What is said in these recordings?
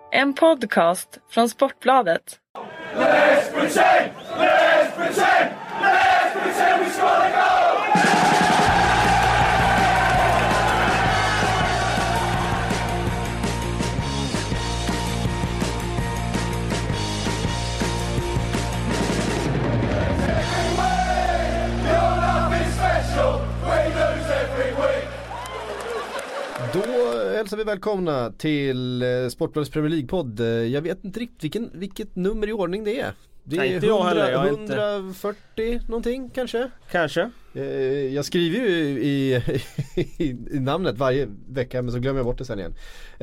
En podcast från Sportbladet. Let's pretend we score the goal! Då hälsar vi välkomna till Sportbladets Premier League-podd. Jag vet inte riktigt vilket nummer i ordning det är. Det är 140 någonting kanske. Jag skriver ju i namnet varje vecka, men så glömmer jag bort det sen igen.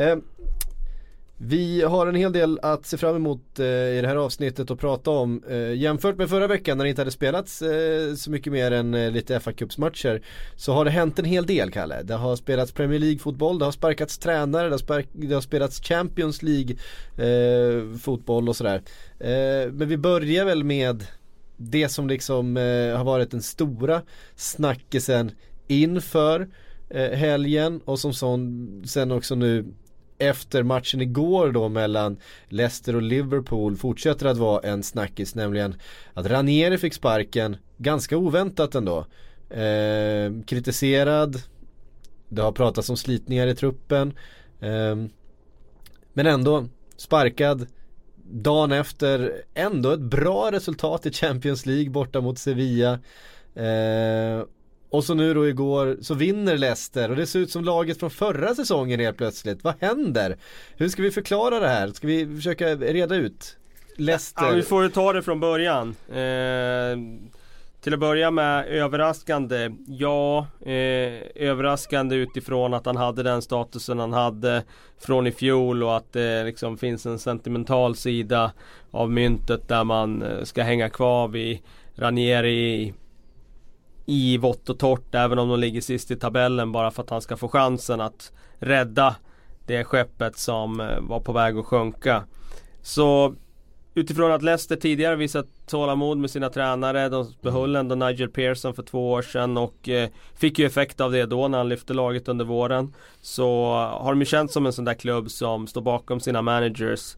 Vi har en hel del att se fram emot i det här avsnittet och prata om. Jämfört med förra veckan när det inte hade spelats så mycket mer än lite FA-cupsmatcher, så har det hänt en hel del, Kalle. Det har spelats Premier League-fotboll, det har sparkats tränare, det har spelats Champions League-fotboll och sådär. Men vi börjar väl med det som liksom har varit den stora snackisen inför helgen och som sen också nu efter matchen igår då mellan Leicester och Liverpool fortsätter att vara en snackis, nämligen att Ranieri fick sparken ganska oväntat ändå. Kritiserad, det har pratats om slitningar i truppen, men ändå sparkad dagen efter ändå ett bra resultat i Champions League borta mot Sevilla. Och så nu då igår så vinner Leicester och det ser ut som laget från förra säsongen helt plötsligt. Vad händer? Hur ska vi förklara det här? Ska vi försöka reda ut Leicester? Ja, vi får ju ta det från början. Till att börja med överraskande. Ja, överraskande utifrån att han hade den statusen han hade från i fjol och att det liksom finns en sentimental sida av myntet där man ska hänga kvar vid Ranieri i vått och torrt, även om de ligger sist i tabellen, bara för att han ska få chansen att rädda det skeppet som var på väg att sjunka. Så utifrån att Leicester tidigare visat tålamod med sina tränare, de behöll ändå Nigel Pearson för 2 år sedan och fick ju effekt av det då när han lyfte laget under våren, så har de ju känt som en sån där klubb som står bakom sina managers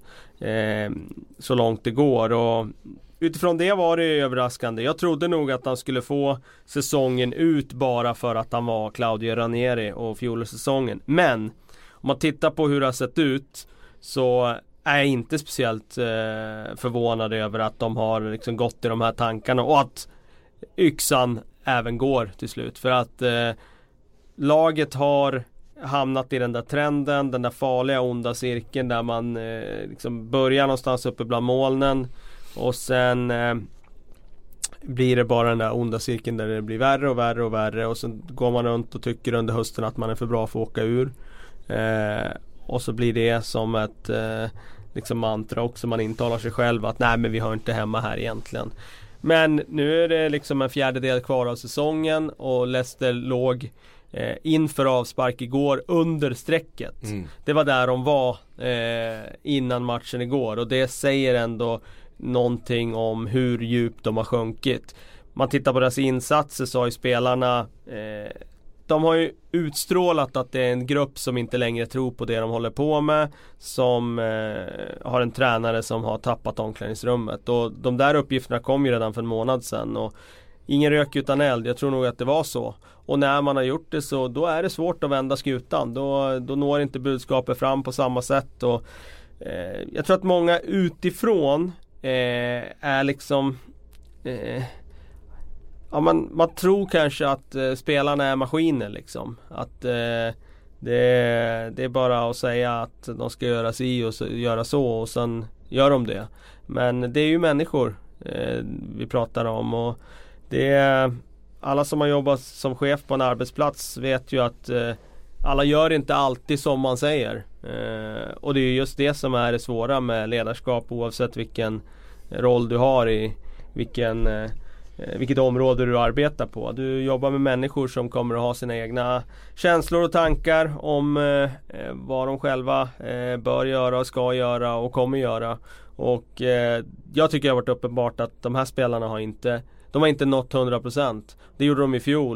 så långt det går, och utifrån det var det överraskande. Jag trodde nog att han skulle få säsongen ut bara för att han var Claudio Ranieri och fjolårssäsongen. Men om man tittar på hur det har sett ut så är jag inte speciellt förvånad över att de har liksom gått i de här tankarna och att yxan även går till slut. För att laget har hamnat i den där trenden, den där farliga onda cirkeln där man liksom börjar någonstans uppe bland molnen. Och sen blir det bara den där onda cirkeln där det blir värre och värre och värre. Och sen går man runt och tycker under hösten att man är för bra för att åka ur. Och så blir det som ett liksom mantra också. Man intalar sig själv att nej, men vi har inte hemma här egentligen. Men nu är det liksom en 1/4 kvar av säsongen. Och Leicester låg inför avspark igår under strecket. Det var där de var innan matchen igår. Och det säger ändå någonting om hur djupt de har sjunkit. Man tittar på deras insatser så har ju spelarna de har ju utstrålat att det är en grupp som inte längre tror på det de håller på med, som har en tränare som har tappat omklädningsrummet, och de där uppgifterna kom ju redan för en månad sedan och ingen rök utan eld. Jag tror nog att det var så, och när man har gjort det så då är det svårt att vända skutan, då når inte budskapet fram på samma sätt. Och jag tror att många utifrån är liksom ja, man tror kanske att spelarna är maskiner liksom. Att det är bara att säga att de ska göra si och göra så, och sen gör de det. Men det är ju människor vi pratar om, och det är alla som har jobbat som chef på en arbetsplats vet ju att alla gör inte alltid som man säger. Och det är just det som är det svåra med ledarskap, oavsett vilken roll du har i vilket område du arbetar på. Du jobbar med människor som kommer att ha sina egna känslor och tankar om vad de själva bör göra, ska göra och kommer göra. Och jag tycker det har varit uppenbart att de här spelarna har inte nått 100%. Det gjorde de i fjol.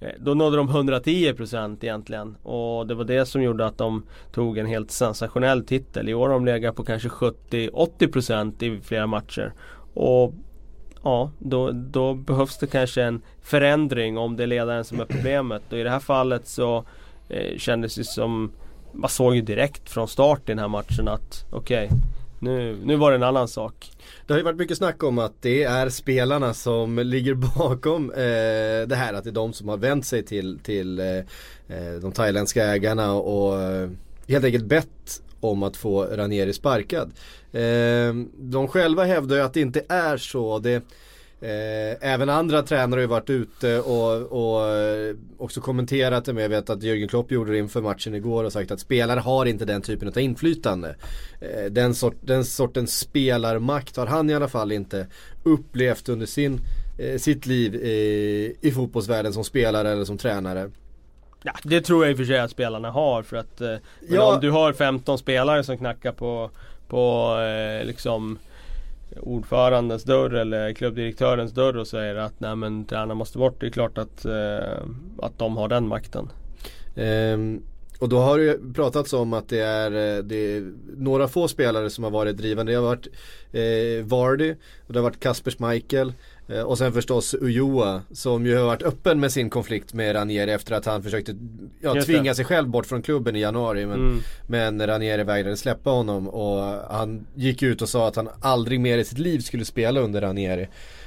Då nådde de 110% egentligen. Och det var det som gjorde att de tog en helt sensationell titel. I år har de legat på kanske 70-80% i flera matcher. Och ja, då behövs det kanske en förändring om det är ledaren som är problemet. Och i det här fallet så kändes det som, man såg ju direkt från start i den här matchen att okej, nu var det en annan sak. Det har ju varit mycket snack om att det är spelarna som ligger bakom det här, att det är de som har vänt sig till de thailändska ägarna och helt enkelt bett om att få Ranieri sparkad. De själva hävdar ju att det inte är så. Även andra tränare har ju varit ute och också kommenterat det, men jag vet att Jürgen Klopp gjorde det inför matchen igår och sagt att spelare har inte den typen av inflytande. Den sortens spelarmakt har han i alla fall inte upplevt under sitt liv i fotbollsvärlden som spelare eller som tränare. Ja, det tror jag i och för sig att spelarna har, för att om du har 15 spelare som knackar på liksom ordförandens dörr eller klubbdirektörens dörr och säger att nej, men tränaren måste bort, det är klart att de har den makten. Och då har det ju pratats om att det är några få spelare som har varit drivande. Det har varit Vardy och det har varit Kasper Schmeichel och sen förstås Ulloa, som ju har varit öppen med sin konflikt med Ranieri efter att han försökte tvinga sig själv bort från klubben i januari, men Ranieri vägrade släppa honom och han gick ut och sa att han aldrig mer i sitt liv skulle spela under Ranieri.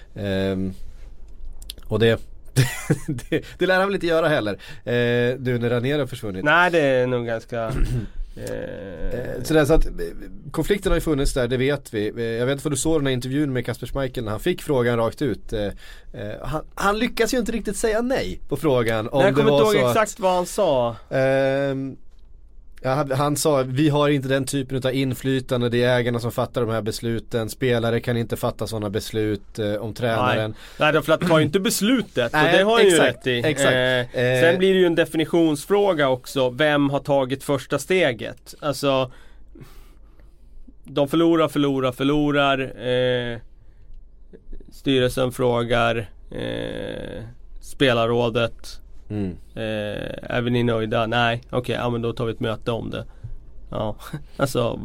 Och det lär han väl inte göra heller. Du, när Ranieri har försvunnit. Nej, det är nog ganska så att konflikten har ju funnits där, det vet vi. Jag vet inte för du såg den här intervjun med Kasper Schmeichel när han fick frågan rakt ut. Han lyckas ju inte riktigt säga nej på frågan. Om jag kommer det var inte ihåg så exakt vad han sa. Han sa, vi har inte den typen av inflytande, det är ägarna som fattar de här besluten, spelare kan inte fatta sådana beslut om tränaren. Nej, för att ta ju inte beslutet. Nej, och det har han ju rätt i. Sen blir det ju en definitionsfråga också, vem har tagit första steget? Alltså, de förlorar. Styrelsen frågar, spelarrådet. Är vi ni nöjda? Nej, okej, ja, men då tar vi ett möte om det. Ja, alltså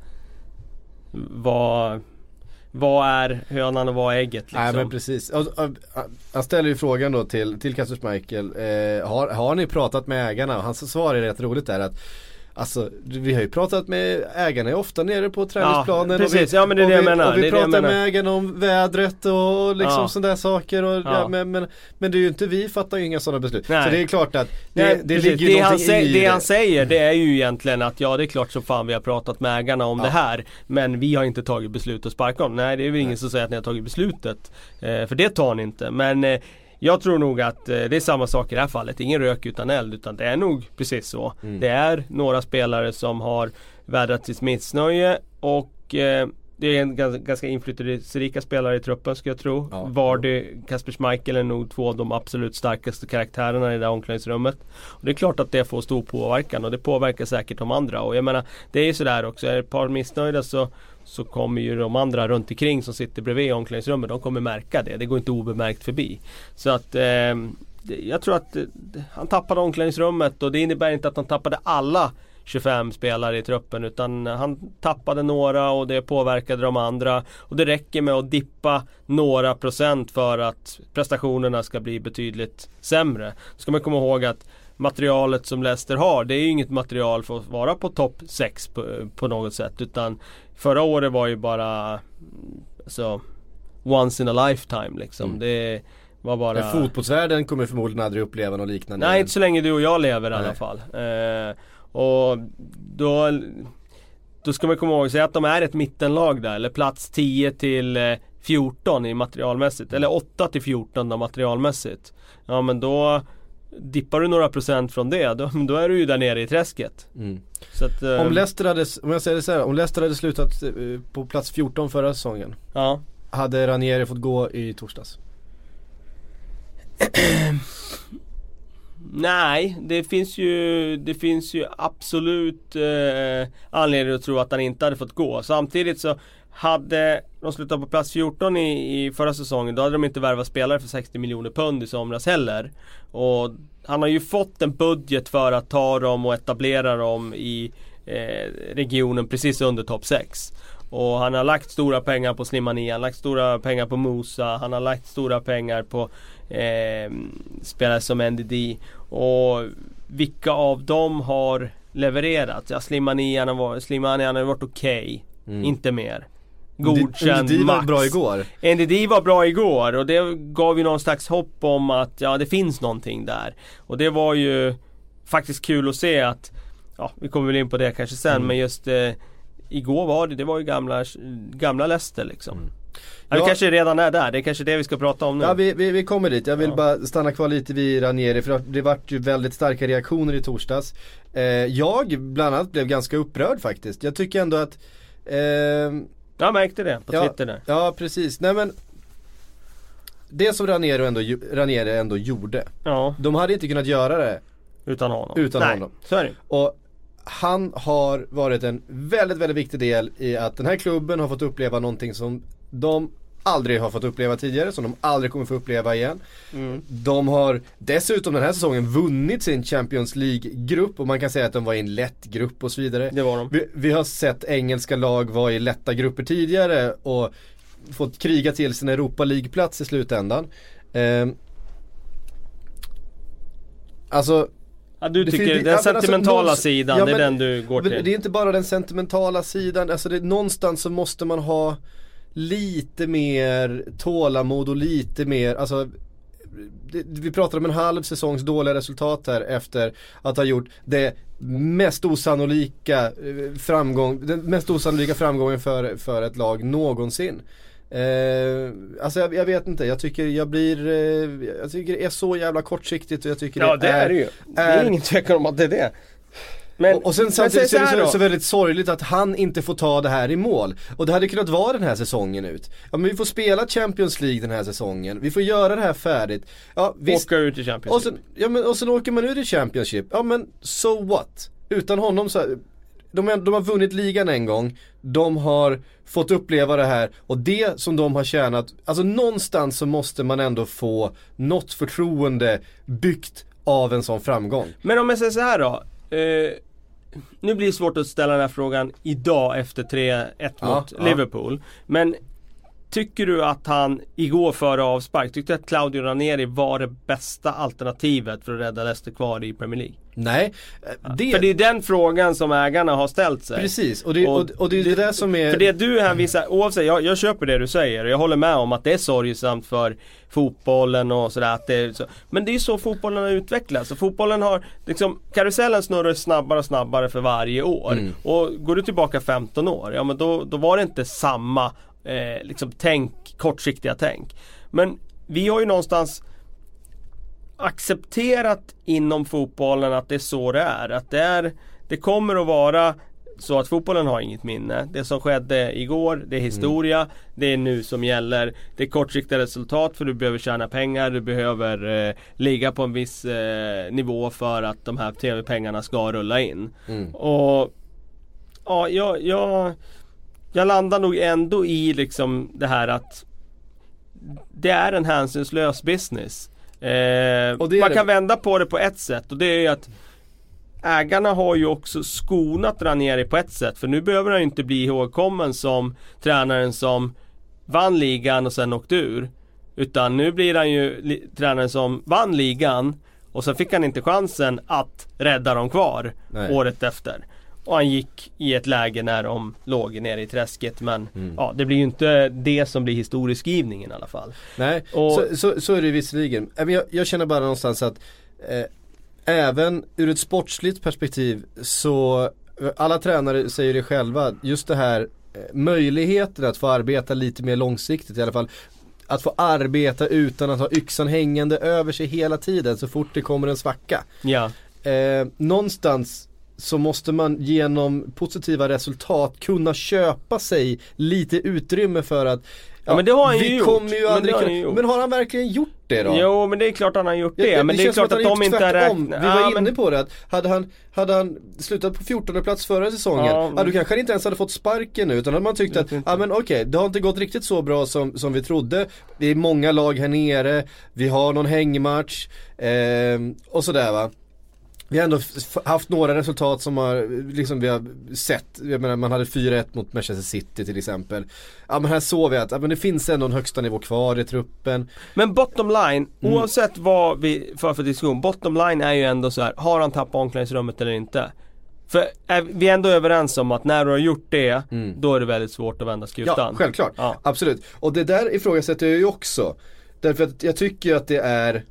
vad är hönan och vad är ägget liksom? Nej, men precis. Han ställer ju frågan då till Kasper Schmeichel, har ni pratat med ägarna? Och hans svar är rätt roligt där, att alltså, vi har ju pratat med ägarna ofta nere på träningsplanen. Ja, precis. Ja, men det är det jag menar. Och vi pratar med ägarna om vädret och liksom sådana där saker. Och, men det är ju inte, vi fattar ju inga sådana beslut. Nej. Så det är klart att det ligger ju någonting i det. Det han säger, det är ju egentligen att det är klart så fan vi har pratat med ägarna om det här. Men vi har inte tagit beslut att sparka om. Nej, det är väl ingen som säger att ni har tagit beslutet. För det tar ni inte. Men jag tror nog att det är samma sak i det här fallet. Ingen rök utan eld, utan det är nog precis så. Det är några spelare som har vädrat sitt missnöje och det är en ganska inflytelserika spelare i truppen, ska jag tro. Ja. Vardy, Kasper Schmeichel är nog två av de absolut starkaste karaktärerna i det här omklädningsrummet. Och det är klart att det får stor påverkan, och det påverkar säkert de andra. Och jag menar, det är ju sådär också, är ett par missnöjda så kommer ju de andra runt omkring som sitter bredvid omklädningsrummet, de kommer märka det. Det går inte obemärkt förbi. Så att jag tror att han tappade omklädningsrummet, och det innebär inte att han tappade alla 25 spelare i truppen, utan han tappade några och det påverkade de andra, och det räcker med att dippa några procent för att prestationerna ska bli betydligt sämre. Ska man komma ihåg att materialet som Leicester har, det är ju inget material för att vara på topp 6 på något sätt, utan förra året var ju bara alltså, once in a lifetime liksom. Det var bara... Men fotbollsvärlden kommer förmodligen aldrig uppleva något liknande. Nej, inte så länge du och jag lever i alla fall. Och då ska man komma ihåg sig att de är ett mittenlag där, eller plats 10 till 14 i materialmässigt, eller 8 till 14 materialmässigt. Ja, men då dippar du några procent från det, då är du ju där nere i träsket. Så att, om Leicester hade slutat på plats 14 förra säsongen, hade Ranieri fått gå i torsdags? Nej, det finns ju absolut anledning att tro att han inte hade fått gå. Samtidigt så hade de slutat på plats 14 i förra säsongen, då hade de inte värvat spelare för 60 miljoner pund i somras heller. Och han har ju fått en budget för att ta dem och etablera dem i regionen precis under topp 6. Och han har lagt stora pengar på Slimani, han har lagt stora pengar på Musa, han har lagt stora pengar på spelare som NDD. Och vilka av dem har levererat? Ja, Slimani han har varit okej. Inte mer. Godkänd NDD var max. bra igår. NDD var bra igår och det gav ju någon slags hopp om att det finns någonting där. Och det var ju faktiskt kul att se att, vi kommer väl in på det kanske sen, men just igår var ju gamla Leicester liksom. Det kanske redan är där, det är kanske det vi ska prata om nu. Ja, vi kommer dit. Jag vill bara stanna kvar lite vid Ranieri, för det vart ju väldigt starka reaktioner i torsdags. Jag bland annat blev ganska upprörd faktiskt. Jag tycker ändå att jag märkte det på Twitter där. Ja, precis. Nej, men det som Ranieri ändå gjorde, de hade inte kunnat göra det utan honom. Så är det. Och han har varit en väldigt, väldigt viktig del i att den här klubben har fått uppleva någonting som de aldrig har fått uppleva tidigare, som de aldrig kommer få uppleva igen. De har dessutom den här säsongen vunnit sin Champions League-grupp, och man kan säga att de var i en lätt grupp och så vidare. Det var de. Vi har sett engelska lag vara i lätta grupper tidigare och fått kriga till sin Europa League-plats i slutändan. Alltså, du tycker den sentimentala sidan, det är den du går till. Det är inte bara den sentimentala sidan, alltså någonstans så måste man ha lite mer tålamod och lite mer, alltså vi pratar om en halv säsongs dåliga resultat här efter att ha gjort den mest osannolika framgången för ett lag någonsin. Alltså jag vet inte, jag tycker det är så jävla kortsiktigt, och jag tycker det är det ju. Det är ingen tvekan om att det är det. Och sen samtidigt är det så väldigt sorgligt att han inte får ta det här i mål. Och det hade kunnat vara den här säsongen ut. Ja, men vi får spela Champions League den här säsongen. Vi får göra det här färdigt. Ja, visst. Åka ut i Championship. Och sen åker man ut i Championship. Ja, men so what? Utan honom så de har vunnit ligan en gång. De har fått uppleva det här. Och det som de har tjänat, alltså någonstans så måste man ändå få något förtroende byggt av en sån framgång. Men om jag säger så här då, nu blir det svårt att ställa den här frågan idag efter 3-1 mot Liverpool. Men tycker du att han igår före avspark, tyckte att Claudio Ranieri var det bästa alternativet för att rädda Leicester kvar i Premier League? Nej, för det är den frågan som ägarna har ställt sig. Precis, och det är det där som är... För det du hänvisar, oavsett, jag köper det du säger, och jag håller med om att det är sorgsamt för fotbollen och sådär, att det är så. Men det är så fotbollen har utvecklats, och fotbollen har liksom, karusellen snurrar snabbare och snabbare för varje år. Och går du tillbaka 15 år, ja men då var det inte samma liksom kortsiktiga tänk. Men vi har ju någonstans accepterat inom fotbollen att det är så det är. Att det kommer att vara så att fotbollen har inget minne. Det som skedde igår, det är historia. Det är nu som gäller. Det är kortsiktiga resultat, för du behöver tjäna pengar. Du behöver ligga på en viss nivå för att de här tv-pengarna ska rulla in. Och jag landar nog ändå i liksom det här att det är en hänsynslös business. Man kan vända på det på ett sätt, och det är ju att ägarna har ju också skonat Ranieri på ett sätt, för nu behöver han ju inte bli ihågkommen som tränaren som vann ligan och sen åkte ur, utan nu blir han ju tränaren som vann ligan och sen fick han inte chansen att rädda dem kvar året efter. Och han gick i ett läge när de låg nere i träsket. Men det blir ju inte det som blir historieskrivningen i alla fall. Nej, så är det visserligen. Jag känner bara någonstans att även ur ett sportsligt perspektiv, så alla tränare säger det själva, just det här möjligheten att få arbeta lite mer långsiktigt i alla fall. Att få arbeta utan att ha yxan hängande över sig hela tiden så fort det kommer en svacka. Ja. Någonstans så måste man genom positiva resultat kunna köpa sig lite utrymme för att men det har han ju gjort. Men har han verkligen gjort det då? Jo, men det är klart han har gjort det. Men det är klart att de inte har räknat. Vi var inne på det, att hade han slutat på 14:e plats förra säsongen, du kanske inte ens hade fått sparken nu, utan hade man tyckt att men okej, det har inte gått riktigt så bra som vi trodde. Det är många lag här nere, vi har någon hängmatch och sådär va. Vi har ändå haft några resultat som har, liksom vi har sett. Jag menar, man hade 4-1 mot Manchester City till exempel. Ja, men här såg vi att men det finns ändå en högsta nivå kvar i truppen. Men bottom line, oavsett vad vi för diskussion, bottom line är ju ändå så här: har han tappat omklädningsrummet eller inte? För vi är ändå överens om att när du har gjort det, då är det väldigt svårt att vända skutan. Ja, självklart. Ja. Absolut. Och det där ifrågasätter jag ju också. Därför att jag tycker att det är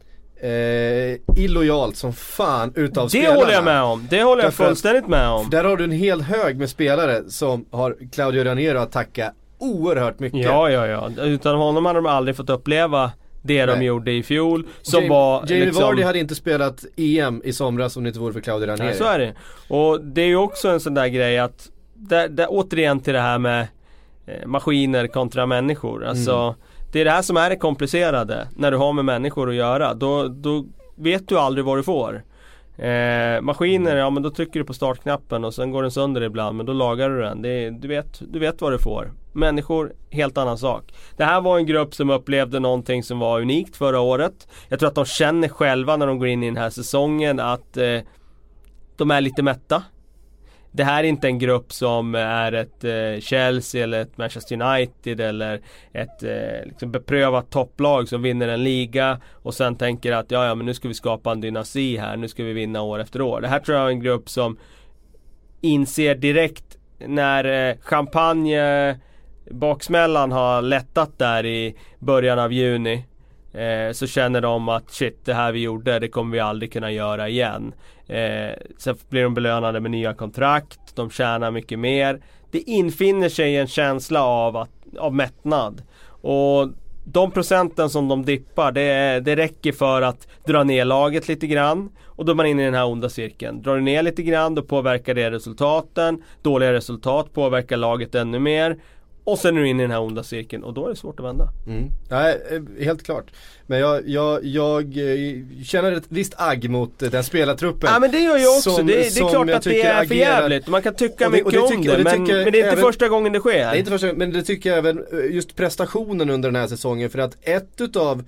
illojalt som fan utav spelarna. Det håller jag med om. Det håller jag fullständigt med om. Där har du en hel hög med spelare som har Claudio Ranieri att tacka oerhört mycket. Ja. Utan honom hade de aldrig fått uppleva det de gjorde i fjol. Som Jamie Vardy hade inte spelat EM i somras om det inte vore för Claudio Ranieri. Ja, så är det. Och det är ju också en sån där grej att där återigen till det här med maskiner kontra människor. Alltså det är det här som är det komplicerade när du har med människor att göra. Då vet du aldrig vad du får. Maskiner, men då trycker du på startknappen och sen går den sönder ibland, men då lagar du den. Du vet vad du får. Människor, helt annan sak. Det här var en grupp som upplevde någonting som var unikt förra året. Jag tror att de känner själva när de går in i den här säsongen att de är lite mätta. Det här är inte en grupp som är ett Chelsea eller ett Manchester United eller ett liksom beprövat topplag som vinner en liga och sen tänker att men nu ska vi skapa en dynasti här, nu ska vi vinna år efter år. Det här tror jag är en grupp som inser direkt när champagnebaksmällan har lättat där i början av juni. Så känner de att shit, det här vi gjorde, det kommer vi aldrig kunna göra igen. Sen blir de belönade med nya kontrakt, de tjänar mycket mer. Det infinner sig en känsla av mättnad. Och de procenten som de dippar, det räcker för att dra ner laget lite grann. Och då är man inne i den här onda cirkeln. Drar du ner lite grann, då påverkar det resultaten. Dåliga resultat påverkar laget ännu mer. Och sen är du inne i den här onda cirkeln och då är det svårt att vända. Nej, helt klart. Men jag känner ett visst agg mot den spelartruppen. Ja, men det gör jag också. Det är klart att det är för jävligt. Man kan tycka mycket om det, men det är inte första gången det sker. Det är inte första gången, men det tycker jag även just prestationen under den här säsongen. För att ett utav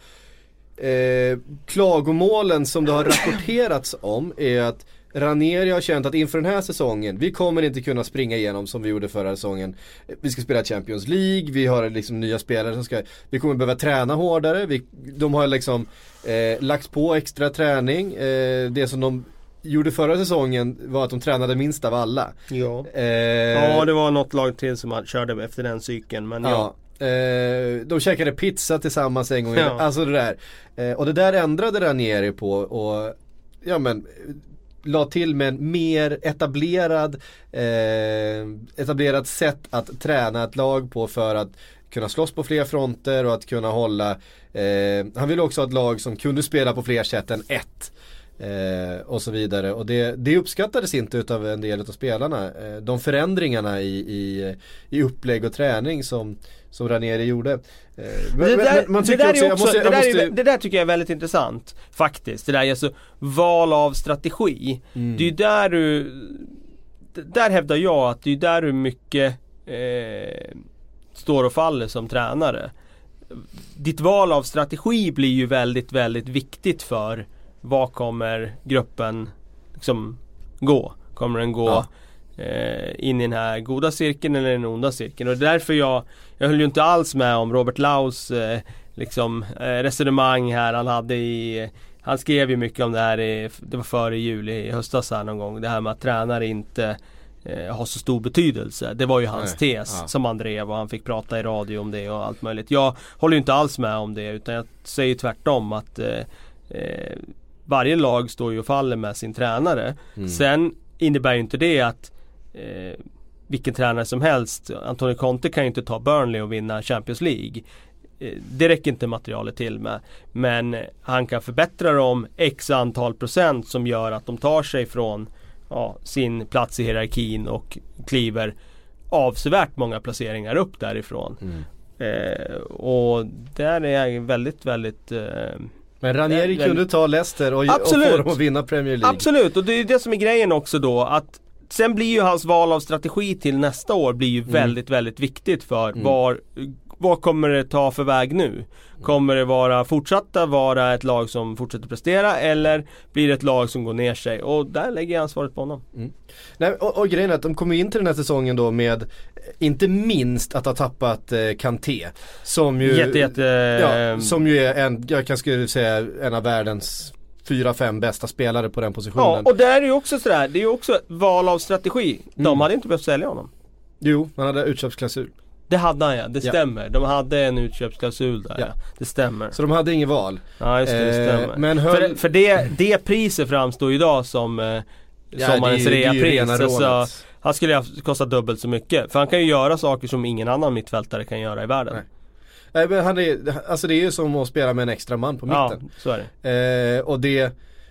klagomålen som det har rapporterats om är att Ranieri har känt att inför den här säsongen, vi kommer inte kunna springa igenom som vi gjorde förra säsongen. Vi ska spela Champions League, vi har liksom nya spelare som vi kommer behöva träna hårdare. De har liksom lagt på extra träning. Det som de gjorde förra säsongen var att de tränade minst av alla. Ja, det var något lag till som körde efter den cykeln, men de käkade pizza tillsammans en gång. Alltså det där. Och det där ändrade Ranieri på och la till med en mer etablerat sätt att träna ett lag på för att kunna slåss på fler fronter och att kunna hålla han ville också ha ett lag som kunde spela på fler sätt än ett och så vidare, och det uppskattades inte utav en del av spelarna, de förändringarna i upplägg och träning som Ranieri gjorde. Det där tycker jag är väldigt intressant faktiskt. Det där är alltså val av strategi. Det är ju där hävdar jag att det är där du mycket står och faller som tränare. Ditt val av strategi blir ju väldigt, väldigt viktigt för vad kommer gruppen liksom gå. Kommer den gå in i den här goda cirkeln eller den onda cirkeln? Och därför jag höll ju inte alls med om Robert Laus resonemang här han hade han skrev ju mycket om det här det var före juli i höstas här någon gång, det här med att tränare inte har så stor betydelse. Det var ju hans tes som han drev, och han fick prata i radio om det och allt möjligt. Jag håller ju inte alls med om det, utan jag säger tvärtom att varje lag står ju och faller med sin tränare. Sen innebär ju inte det att vilken tränare som helst, Antonio Conte kan ju inte ta Burnley och vinna Champions League. Det räcker inte materialet till med. Men han kan förbättra dem x antal procent som gör att de tar sig från sin plats i hierarkin och kliver avsevärt många placeringar upp därifrån. Och där är jag väldigt, väldigt... Men Ranieri kunde ta Leicester och få dem att vinna Premier League. Absolut, och det är det som är grejen också då, att sen blir ju hans val av strategi till nästa år blir ju väldigt, väldigt viktigt för vad kommer det ta för väg nu? Kommer det vara ett lag som fortsätter prestera, eller blir det ett lag som går ner sig? Och där lägger jag ansvaret på honom. Nej, och grejen är att de kommer in till den här säsongen då med inte minst att ha tappat Kanté, som ju som ju är skulle säga en av världens 4-5 bästa spelare på den positionen. Ja, och där är ju också sådär, det är ju också val av strategi. De hade inte behövt sälja honom. Jo, han hade utköpsklausul. Det hade han, det stämmer. De hade en utköpsklausul där, det stämmer. Så de hade ingen val. Ja, just det, stämmer. Men för det priset framstår idag som sommarens reapris. Alltså, han skulle ha kostat dubbelt så mycket. För han kan ju göra saker som ingen annan mittfältare kan göra i världen. Nej, men det är ju som att spela med en extra man på mitten. Ja, så är det. Och det...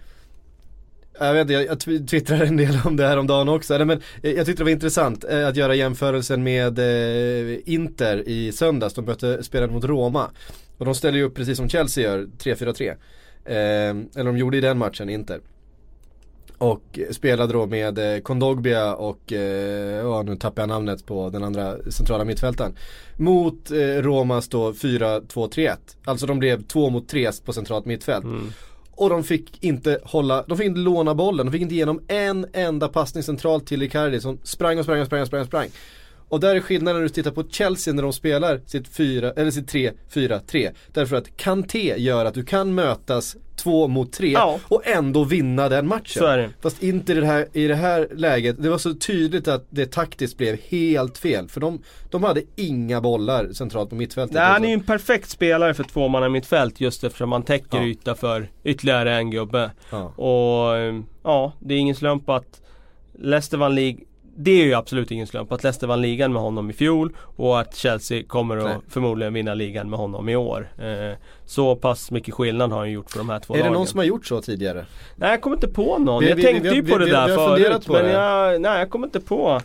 Jag twittrade en del om det här om dagen också. Men jag tyckte det var intressant att göra jämförelsen med Inter i söndags. De spelade mot Roma. Och de ställer ju upp precis som Chelsea gör, 3-4-3. Eller de gjorde i den matchen, Inter. Och spelade då med Kondogbia och nu tappar jag namnet på den andra centrala mittfältaren. Mot Romas då 4-2-3-1. Alltså de blev 2 mot 3 på centralt mittfält. Och de fick inte låna bollen. De fick inte igenom en enda passning centralt till Icardi som sprang. Och där är skillnaden när du tittar på Chelsea när de spelar sitt 3-4-3. Därför att Kanté gör att du kan mötas 2 mot 3 och ändå vinna den matchen. Så är det. Fast inte i det här läget. Det var så tydligt att det taktiskt blev helt fel. För de hade inga bollar centralt på mittfältet. Nej, han är ju en perfekt spelare för 2-manna mittfält, just eftersom man täcker yta för ytterligare en gubbe. Och det är ingen slump att Leicester vann League. Det är ju absolut ingen slump att Leicester vann ligan med honom i fjol och att Chelsea kommer att förmodligen vinna ligan med honom i år. Så pass mycket skillnad har han gjort för de här två lagen. Är det någon som har gjort så tidigare? Nej, jag kommer inte på någon. Jag tänkte ju på det där förut, men jag kommer inte på.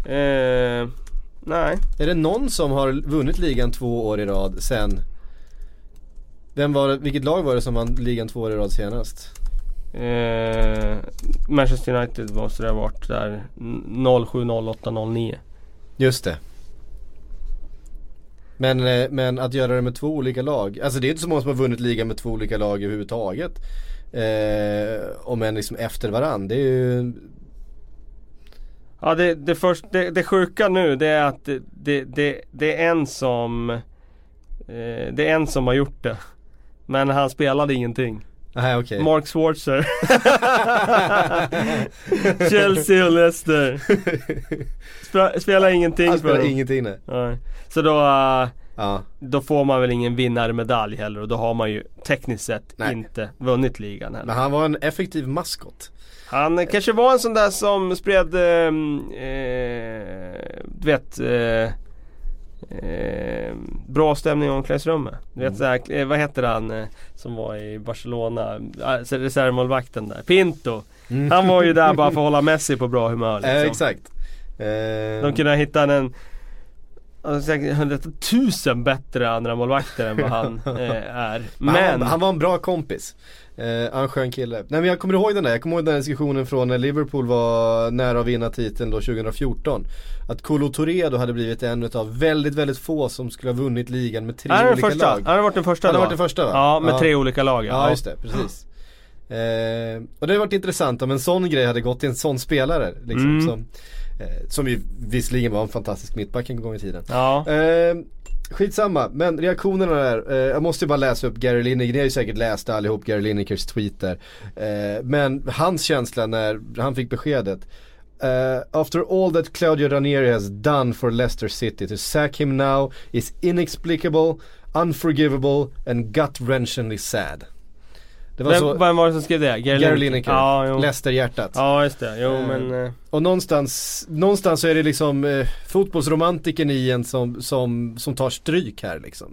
Nej. Är det någon som har vunnit ligan 2 år i rad sen? Vilket lag var det som vann ligan 2 år i rad senast? Manchester United måste det ha varit där 07, 08, 09. Just det. Men att göra det med 2 olika lag, alltså det är inte så många som har vunnit ligan med 2 olika lag överhuvudtaget. Om än liksom efter varann. Det är ju... Ja, det sjuka nu, det är att det är en som har gjort det. Men han spelade ingenting. Aha, okay. Mark Schwarzer. Chelsea och Leicester. Spelar ingenting. Han spelar ingenting, nej. Så då får man väl ingen vinnarmedalj heller. Och då har man ju tekniskt sett inte vunnit ligan heller. Men han var en effektiv maskot. Han kanske var en sån där som spred bra stämning i omklädningsrummet. Du vet såhär, vad heter han som var i Barcelona, reservmålvakten där, Pinto. Han var ju där bara för att hålla Messi på bra humör liksom. Exakt. De kunde hitta en 100 000 bättre andra målvakter än vad han är. Men han var en bra kompis. En skön kille. Nej, men jag kommer ihåg den där diskussionen från när Liverpool var nära att vinna titeln då 2014. Att Kolo Touré då hade blivit en av väldigt, väldigt få som skulle ha vunnit ligan med 3 olika lag. Han har varit den första. Va? Ja, med 3 olika lag. Ja, just det, precis. Och det har varit intressant om en sån grej hade gått till en sån spelare liksom, som ju visserligen var en fantastisk mittback en gång i tiden. Ja. Skitsamma, men reaktionerna där, jag måste ju bara läsa upp Gary Lineker. Ni har ju säkert läst allihop Gary Linekers tweet där. Men hans känsla när han fick beskedet: after all that Claudio Ranieri has done for Leicester City, to sack him now is inexplicable, unforgivable and gut-wrenchingly sad. Vem var det som skrev det? Gary Lineker, Leicester-hjärtat. Ja, just det. Men och någonstans så är det liksom fotbollsromantiken i en som tar stryk här liksom.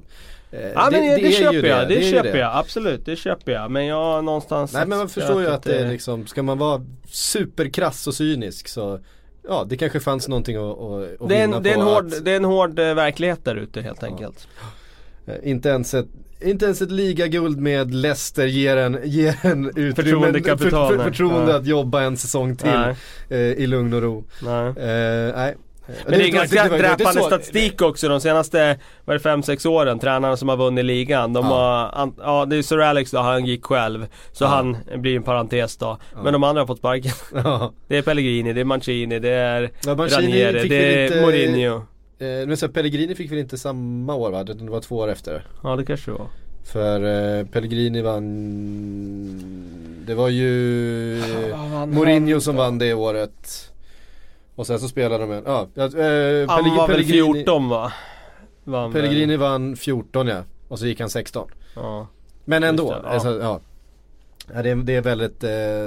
Ja, men det köper jag, absolut, det köper jag. Men jag någonstans... Nej, men man förstår ju att det är liksom, ska man vara superkrass och cynisk så, ja, det kanske fanns någonting att vinna på. Det är en hård verklighet där ute helt enkelt. Inte ens ett ligaguld med Leicester ger en förtroende att jobba en säsong till i lugn och ro. Nej. Men det är ganska dräpande statistik också de senaste 5-6 åren. Tränarna som har vunnit ligan, det är Sir Alex då, han gick själv. Så han blir en parentes då. Men de andra har fått sparken. Det är Pellegrini, det är Mancini, det är Ranieri, det är Mourinho. Men så Pellegrini fick väl inte samma år, va? Det var 2 år efter. Ja, det kanske var. För Pellegrini vann. Det var ju Mourinho som vann det året. Och sen så spelade de han var väl 14, va? Pellegrini vann 14, ja. Och så gick han 16. Ja. Men ändå alltså, det är väldigt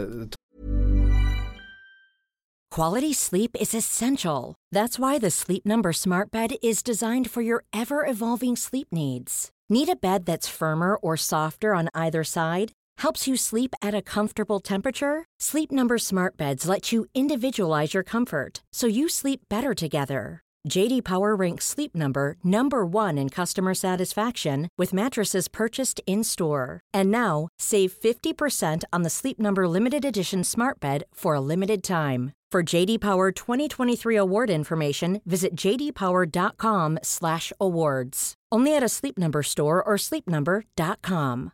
Quality sleep is essential. That's why the Sleep Number Smart Bed is designed for your ever-evolving sleep needs. Need a bed that's firmer or softer on either side? Helps you sleep at a comfortable temperature? Sleep Number Smart Beds let you individualize your comfort, so you sleep better together. JD Power ranks Sleep Number #1 in customer satisfaction with mattresses purchased in-store. And now, save 50% on the Sleep Number Limited Edition Smart Bed for a limited time. For JD Power 2023 award information, visit jdpower.com/awards. Only at a Sleep Number store or sleepnumber.com.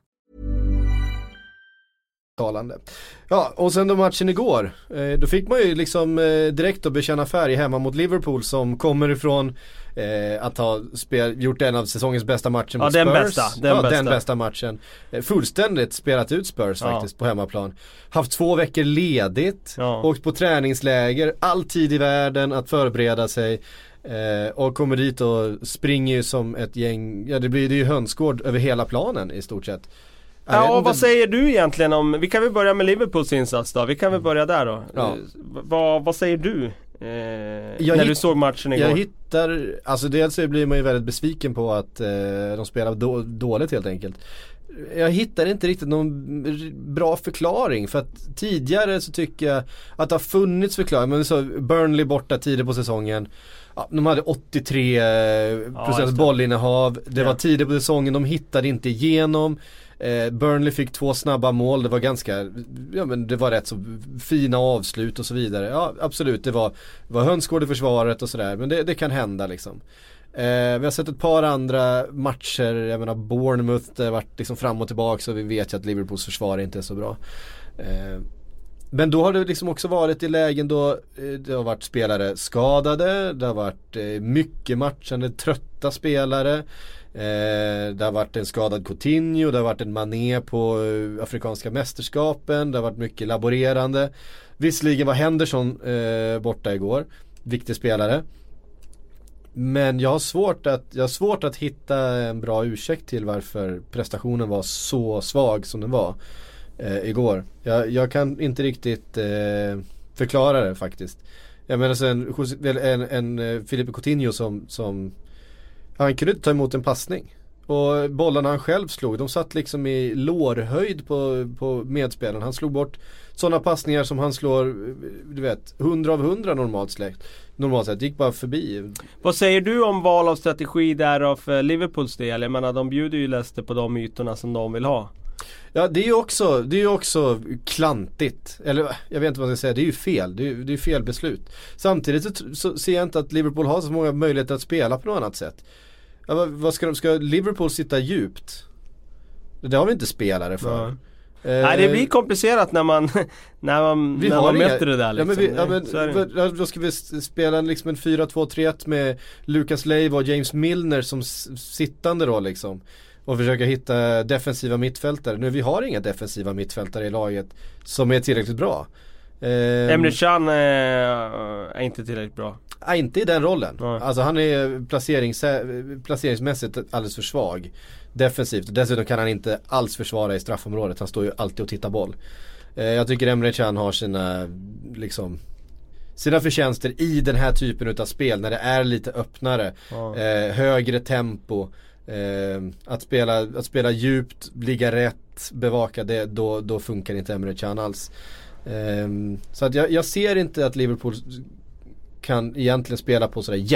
talande. Ja, och sen då matchen igår, då fick man ju liksom direkt att bekänna färg hemma mot Liverpool som kommer ifrån att ha gjort en av säsongens bästa matcher mot Spurs. Den bästa matchen. Fullständigt spelat ut Spurs faktiskt på hemmaplan. Haft 2 veckor ledigt, åkt på träningsläger, all tid i världen att förbereda sig. Och kommer dit och springer ju som ett gäng, det är ju hönsgård över hela planen i stort sett. Ja, och vad säger du egentligen om, vi kan väl börja med Liverpools insats då, vi kan väl börja där då. Vad säger du när du såg matchen igår? Jag hittar, alltså dels så blir man ju väldigt besviken på att de spelar dåligt helt enkelt. Jag hittar inte riktigt någon bra förklaring, för att tidigare så tycker jag att det har funnits förklaring, men så Burnley borta tidigt på säsongen. Ja, de hade 83% bollinnehav. Det var tidigt på säsongen, de hittade inte igenom. Burnley fick 2 snabba mål. Det var det var rätt så fina avslut och så vidare. Ja, absolut, det var hönsgård i försvaret och sådär, men det kan hända liksom. Vi har sett ett par andra matcher, jag menar Bournemouth, det har varit liksom fram och tillbaka, så vi vet ju att Liverpools försvar inte är så bra. Men då har det liksom också varit i lägen då det har varit spelare skadade, det har varit mycket matchande, trötta spelare. Det har varit en skadad Coutinho, det har varit en Mané på afrikanska mästerskapen, det har varit mycket laborerande. Visserligen var Henderson borta igår, viktig spelare. Men jag har svårt att hitta en bra ursäkt till varför prestationen var så svag som den var igår. Jag kan inte riktigt förklara det faktiskt. Jag menar en Filipe Coutinho som han kunde inte ta emot en passning. Och bollarna han själv slog, de satt liksom i lårhöjd på medspelaren. Han slog bort sådana passningar som han slår, 100 av 100 normalt sett, gick bara förbi. Vad säger du om val av strategi där av Liverpools del? Jag menar, de bjuder ju Leicester på de ytorna som de vill ha. Ja, det är ju också klantigt. Eller jag vet inte vad jag ska säga, det är ju fel. Det är fel beslut. Samtidigt så ser jag inte att Liverpool har så många möjligheter att spela på något annat sätt. Ja, vad ska Liverpool sitta djupt? Det har vi inte spelare för. Nej, det blir komplicerat när man möter det där liksom. Då ska vi spela liksom en 4-2-3-1 med Lucas Leiva och James Milner som sittande då liksom. Och försöka hitta defensiva mittfältare. Nu vi har inga defensiva mittfältare i laget som är tillräckligt bra. Emre Can är inte tillräckligt bra. Nej, inte i den rollen. Alltså han är placeringsmässigt alldeles för svag defensivt. Dessutom kan han inte alls försvara i straffområdet. Han står ju alltid och tittar boll. Jag tycker Emre Can har sina förtjänster i den här typen av spel när det är lite öppnare, högre tempo. Att spela djupt, ligga rätt, bevaka det, då funkar inte Emre Can alls. Så att jag ser inte att Liverpool kan egentligen spela på sådär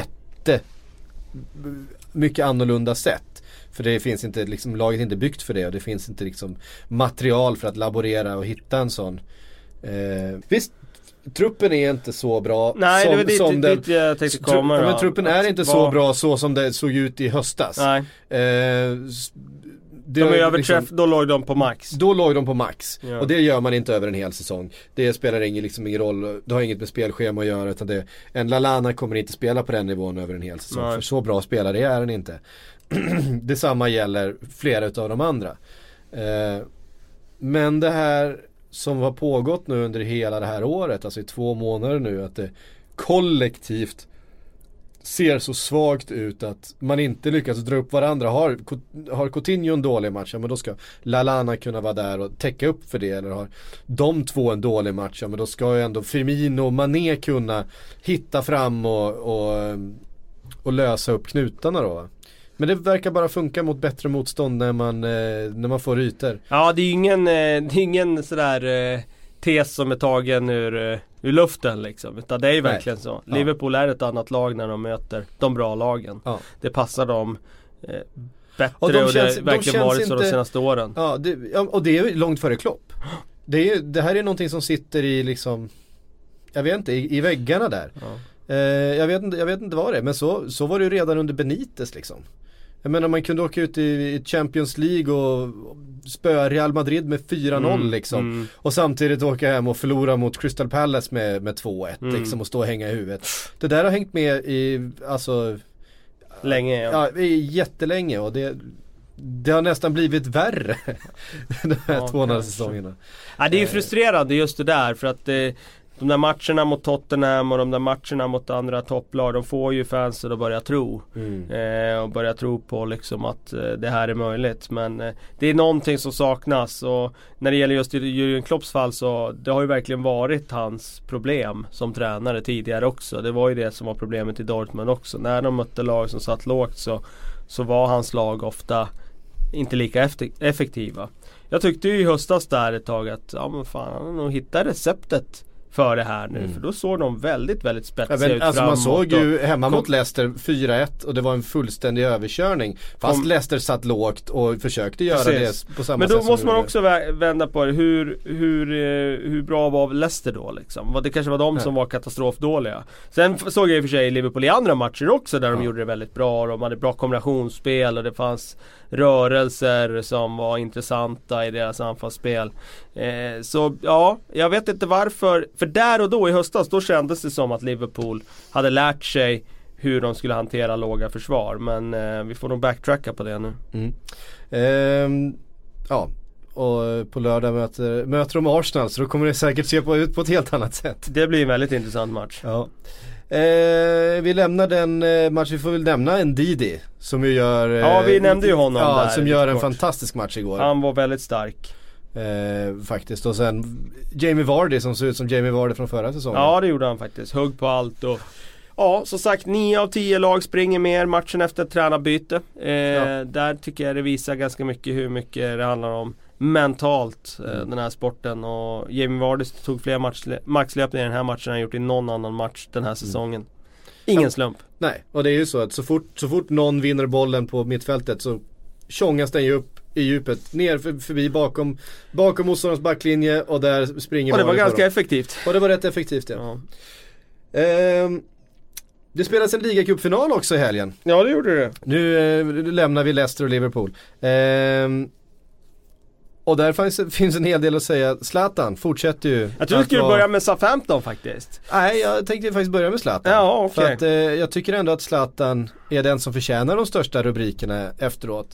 mycket annorlunda sätt. För det finns inte liksom, laget är inte byggt för det, och det finns inte liksom material för att laborera och hitta en sån. Visst, truppen är inte så bra. Nej, det var dit jag tänkte komma. Men truppen är inte så bra så som det såg ut i höstas. Nej. Då låg de på max. Då låg de på max. Ja. Och det gör man inte över en hel säsong. Det spelar ingen roll. Det har inget med spelschema att göra, utan en Lallana kommer inte spela på den nivån över en hel säsong. Nej. För så bra spelare är den inte. Detsamma gäller flera utav de andra. Men det här som har pågått nu under hela det här året, alltså i 2 månader nu, att det kollektivt ser så svagt ut att man inte lyckas dra upp varandra. Har Coutinho en dålig match, ja, men då ska Lallana kunna vara där och täcka upp för det. Eller har de två en dålig match, ja, men då ska ju ändå Firmino och Mané kunna hitta fram och lösa upp knutarna då. Men det verkar bara funka mot bättre motstånd när man får ytor. Ja, det är ingen sådär tes som är tagen ur luften liksom. Utan det är ju verkligen så. Ja. Liverpool är ett annat lag när de möter de bra lagen. Ja. Det passar dem bättre, och det har verkligen varit så de senaste åren. Ja, och det är långt före Klopp. Det här är någonting som sitter i liksom, jag vet inte, i väggarna där. Ja. Jag vet inte vad det är, men så var det ju redan under Benitez liksom. Jag menar, man kunde åka ut i Champions League och spöa Real Madrid med 4-0 liksom. Och samtidigt åka hem och förlora mot Crystal Palace med 2-1 liksom, och stå och hänga i huvudet. Det där har hängt med i, alltså, länge. Ja, jättelänge, och det har nästan blivit värre de här 200 säsongerna. Ja, det är ju frustrerande just det där, för att de där matcherna mot Tottenham och de där matcherna mot andra topplag, de får ju fansen att börja tro. Och börja tro på liksom att det här är möjligt. Men det är någonting som saknas. Och när det gäller just Jürgen Klopps fall, så det har ju verkligen varit hans problem som tränare tidigare också. Det var ju det som var problemet i Dortmund också. När de mötte lag som satt lågt, så var hans lag ofta inte lika effektiva. Jag tyckte ju i höstas där ett tag att han har nog hittat receptet för det här nu, för då såg de väldigt, väldigt spetsiga ut alltså framåt. Man såg ju hemma mot Leicester 4-1 och det var en fullständig överkörning, fast Leicester satt lågt och försökte göra det på samma sätt. Men då måste man också vända på det. Hur bra var Leicester då liksom? Det kanske var de som var katastrofdåliga. Sen såg jag i och för sig Liverpool i andra matcher också där de gjorde det väldigt bra, och de hade bra kombinationsspel och det fanns rörelser som var intressanta i deras anfallsspel. Så ja, jag vet inte varför. För där och då i höstas, då kändes det som att Liverpool hade lärt sig hur de skulle hantera låga försvar. Men vi får nog backtracka på det nu. Ja, och på lördag möter de Arsenal, så då kommer det säkert se ut på ett helt annat sätt. Det blir en väldigt intressant match. Ja. Vi lämnar den matchen. Vi får väl nämna en Didi som ju gör... ja, vi nämnde ju honom där. Som gör en fantastisk match igår. Han var väldigt stark. Faktiskt. Och sen Jamie Vardy som ser ut som Jamie Vardy från förra säsongen. Ja, det gjorde han faktiskt. Hugg på allt. Och ja, som sagt, 9 av 10 lag springer mer matchen efter tränarbyte. Där tycker jag det visar ganska mycket hur mycket det handlar om mentalt, den här sporten. Och Jamie Vardy tog fler maxlöpningar i den här matchen än gjort i någon annan match den här säsongen. Ingen slump. Nej, och det är ju så att så fort någon vinner bollen på mittfältet, så tjongas den ju upp i djupet, ner förbi bakom motståndarens backlinje, och där springer. Och det var ganska effektivt. Och det var rätt effektivt, ja. Det spelas en ligacupfinal också i helgen. Ja, det gjorde det. Nu lämnar vi Leicester och Liverpool. Och där finns en hel del att säga. Zlatan fortsätter ju. Jag tror du skulle börja med Southampton faktiskt. Nej, jag tänkte faktiskt börja med Zlatan. Ja, okej. För att jag tycker ändå att Zlatan är den som förtjänar de största rubrikerna efteråt.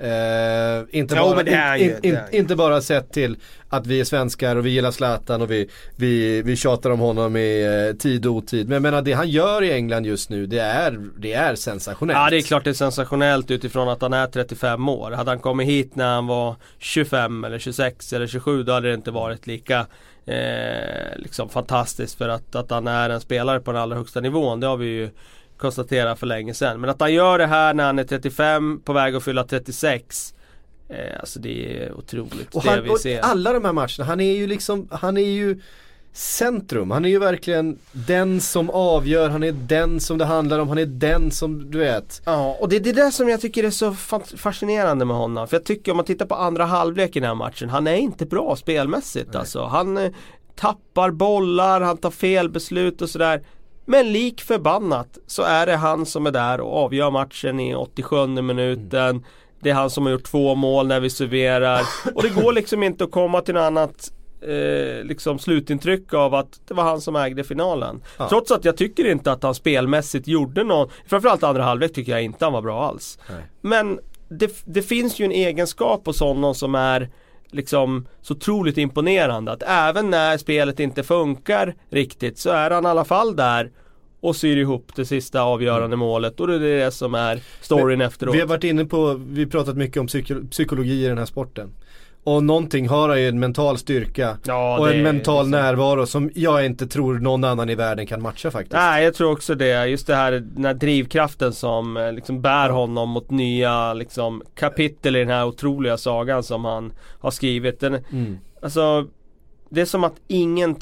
Inte bara sett till att vi är svenskar och vi gillar Zlatan och vi tjatar om honom i tid och otid. Men jag menar, det han gör i England just nu, det är sensationellt. Ja, det är klart det är sensationellt utifrån att han är 35 år. Hade han kommit hit när han var 25 eller 26 eller 27, då hade det inte varit lika liksom fantastiskt, för att han är en spelare på den allra högsta nivån. Det har vi ju konstatera för länge sedan. Men att han gör det här när han är 35 på väg att fylla 36, alltså det är otroligt. Och, det vi ser. Och alla de här matcherna, han är ju centrum, han är ju verkligen den som avgör, han är den som det handlar om, han är den som du vet. Ja, och det är det som jag tycker är så fascinerande med honom. För jag tycker om man tittar på andra halvlek i den här matchen, han är inte bra spelmässigt. Alltså. Han tappar bollar, han tar fel beslut och sådär. Men lik förbannat så är det han som är där och avgör matchen i 87 minuten. Det är han som har gjort 2 mål när vi serverar. Och det går liksom inte att komma till något annat liksom slutintryck av att det var han som ägde finalen. Ja. Trots att jag tycker inte att han spelmässigt gjorde någon, framförallt andra halvlek tycker jag inte han var bra alls. Nej. Men det finns ju en egenskap hos honom som är liksom så otroligt imponerande, att även när spelet inte funkar riktigt så är han i alla fall där och syr ihop det sista avgörande målet, och det är det som är storyn efteråt. Vi har varit inne på, vi har pratat mycket om psykologi i den här sporten. Och någonting har han ju en mental styrka och en mental närvaro som jag inte tror någon annan i världen kan matcha faktiskt. Nej, jag tror också det. Just det här, den här drivkraften som liksom bär honom mot nya liksom kapitel i den här otroliga sagan som han har skrivit. Alltså, det är som att ingen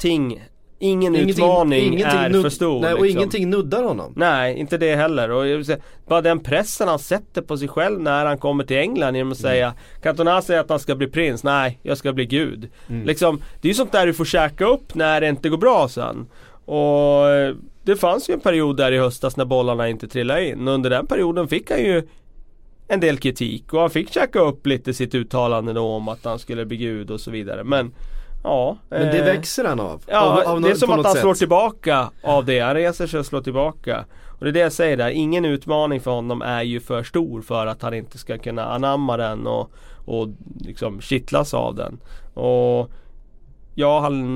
utmaning är för stor. Nej, och liksom. Ingenting nuddar honom. Nej, inte det heller. Och jag vill säga, bara den pressen han sätter på sig själv när han kommer till England genom att säga, Cantona säger att han ska bli prins. Nej, jag ska bli gud. Liksom, det är ju sånt där du får käka upp när det inte går bra sen. Och det fanns ju en period där i höstas när bollarna inte trillade in. Och under den perioden fick han ju en del kritik. Och han fick käka upp lite sitt uttalande då om att han skulle bli gud och så vidare. Men det växer han av. Ja, av det är som att han sätt. slår tillbaka av det. Han reser sig och slår tillbaka. Och det är det jag säger där. Ingen utmaning för honom är ju för stor för att han inte ska kunna anamma den och liksom kittlas av den. Och han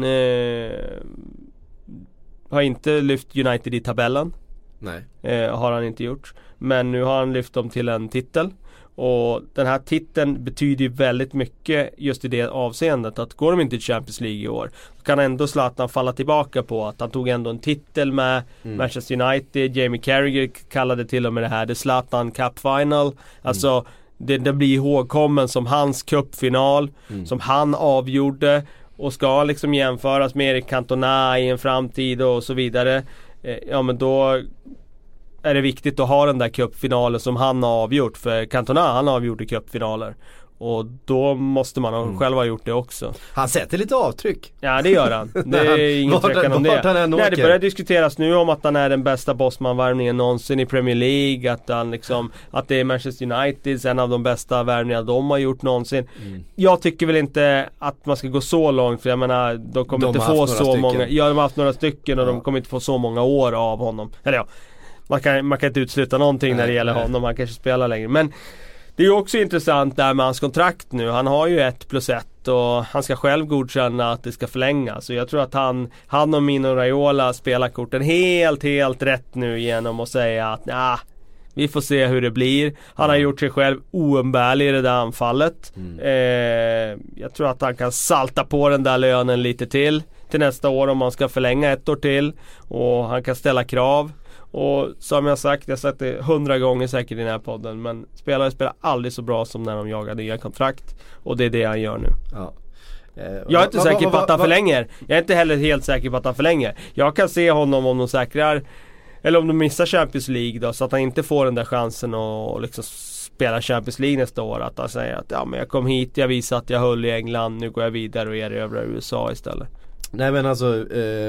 har inte lyft United i tabellen. Nej. Har han inte gjort. Men nu har han lyft dem till en titel. Och den här titeln betyder ju väldigt mycket just i det avseendet, att går de inte till Champions League i år så kan ändå Zlatan falla tillbaka på att han tog ändå en titel med Manchester United. Jamie Carragher kallade till och med det här The Zlatan Cup Final. Alltså det blir ihågkommen som hans cupfinal som han avgjorde och ska liksom jämföras med Eric Cantona i en framtid och så vidare. Ja, men då är det viktigt att ha den där cupfinalen som han har avgjort. För Cantona, han har avgjort i cupfinaler. Och då måste man själv ha gjort det också. Han sätter lite avtryck. Ja, det gör han. Det är ingen tvekan om det. Nej, det börjar diskuteras nu om att han är den bästa Bosman-värvningen någonsin i Premier League. Att han liksom, att det är Manchester United, en av de bästa värvningar de har gjort någonsin. Jag tycker väl inte att man ska gå så långt, för jag menar, de kommer inte få så många. Ja, de har haft några stycken och de kommer inte få så många år av honom. Eller ja, man kan inte utsluta någonting när det gäller honom. Man kanske spelar längre. Men det är ju också intressant där med hans kontrakt nu. Han har ju 1+1 och han ska själv godkänna att det ska förlängas. Så jag tror att han och Mino Raiola spelar korten helt rätt nu genom att säga att vi får se hur det blir. Han har gjort sig själv oumbärlig i det där anfallet. Jag tror att han kan salta på den där lönen lite till nästa år om man ska förlänga 1 år till. Och han kan ställa krav. Och som jag sagt, jag har sagt det 100 gånger säkert i den här podden, men spelare spelar aldrig så bra som när de jagar nya kontrakt. Och det är det han gör nu. Jag är inte säker på att han förlänger. Jag är inte heller helt säker på att han förlänger. Jag kan se honom om de säkrar, eller om de missar Champions League då, så att han inte får den där chansen att liksom spela Champions League nästa år. Att han säger att men jag kom hit, jag visade att jag höll i England, nu går jag vidare och erövrar USA istället. Nej, men alltså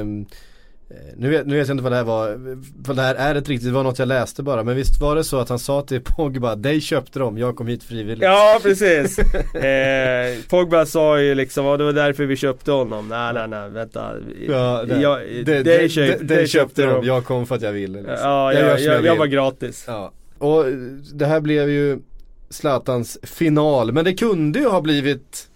nu vet jag inte vad det här var, vad det här är ett riktigt, det var något jag läste bara, men visst var det så att han sa till Pogba, dig köpte de, jag kom hit frivilligt. Ja, precis. Pogba sa ju liksom, det var därför vi köpte honom. Nej, vänta. Det köpte de, jag kom för att jag ville liksom. Ja, jag var gratis. Ja. Och det här blev ju Zlatans final, men det kunde ju ha blivit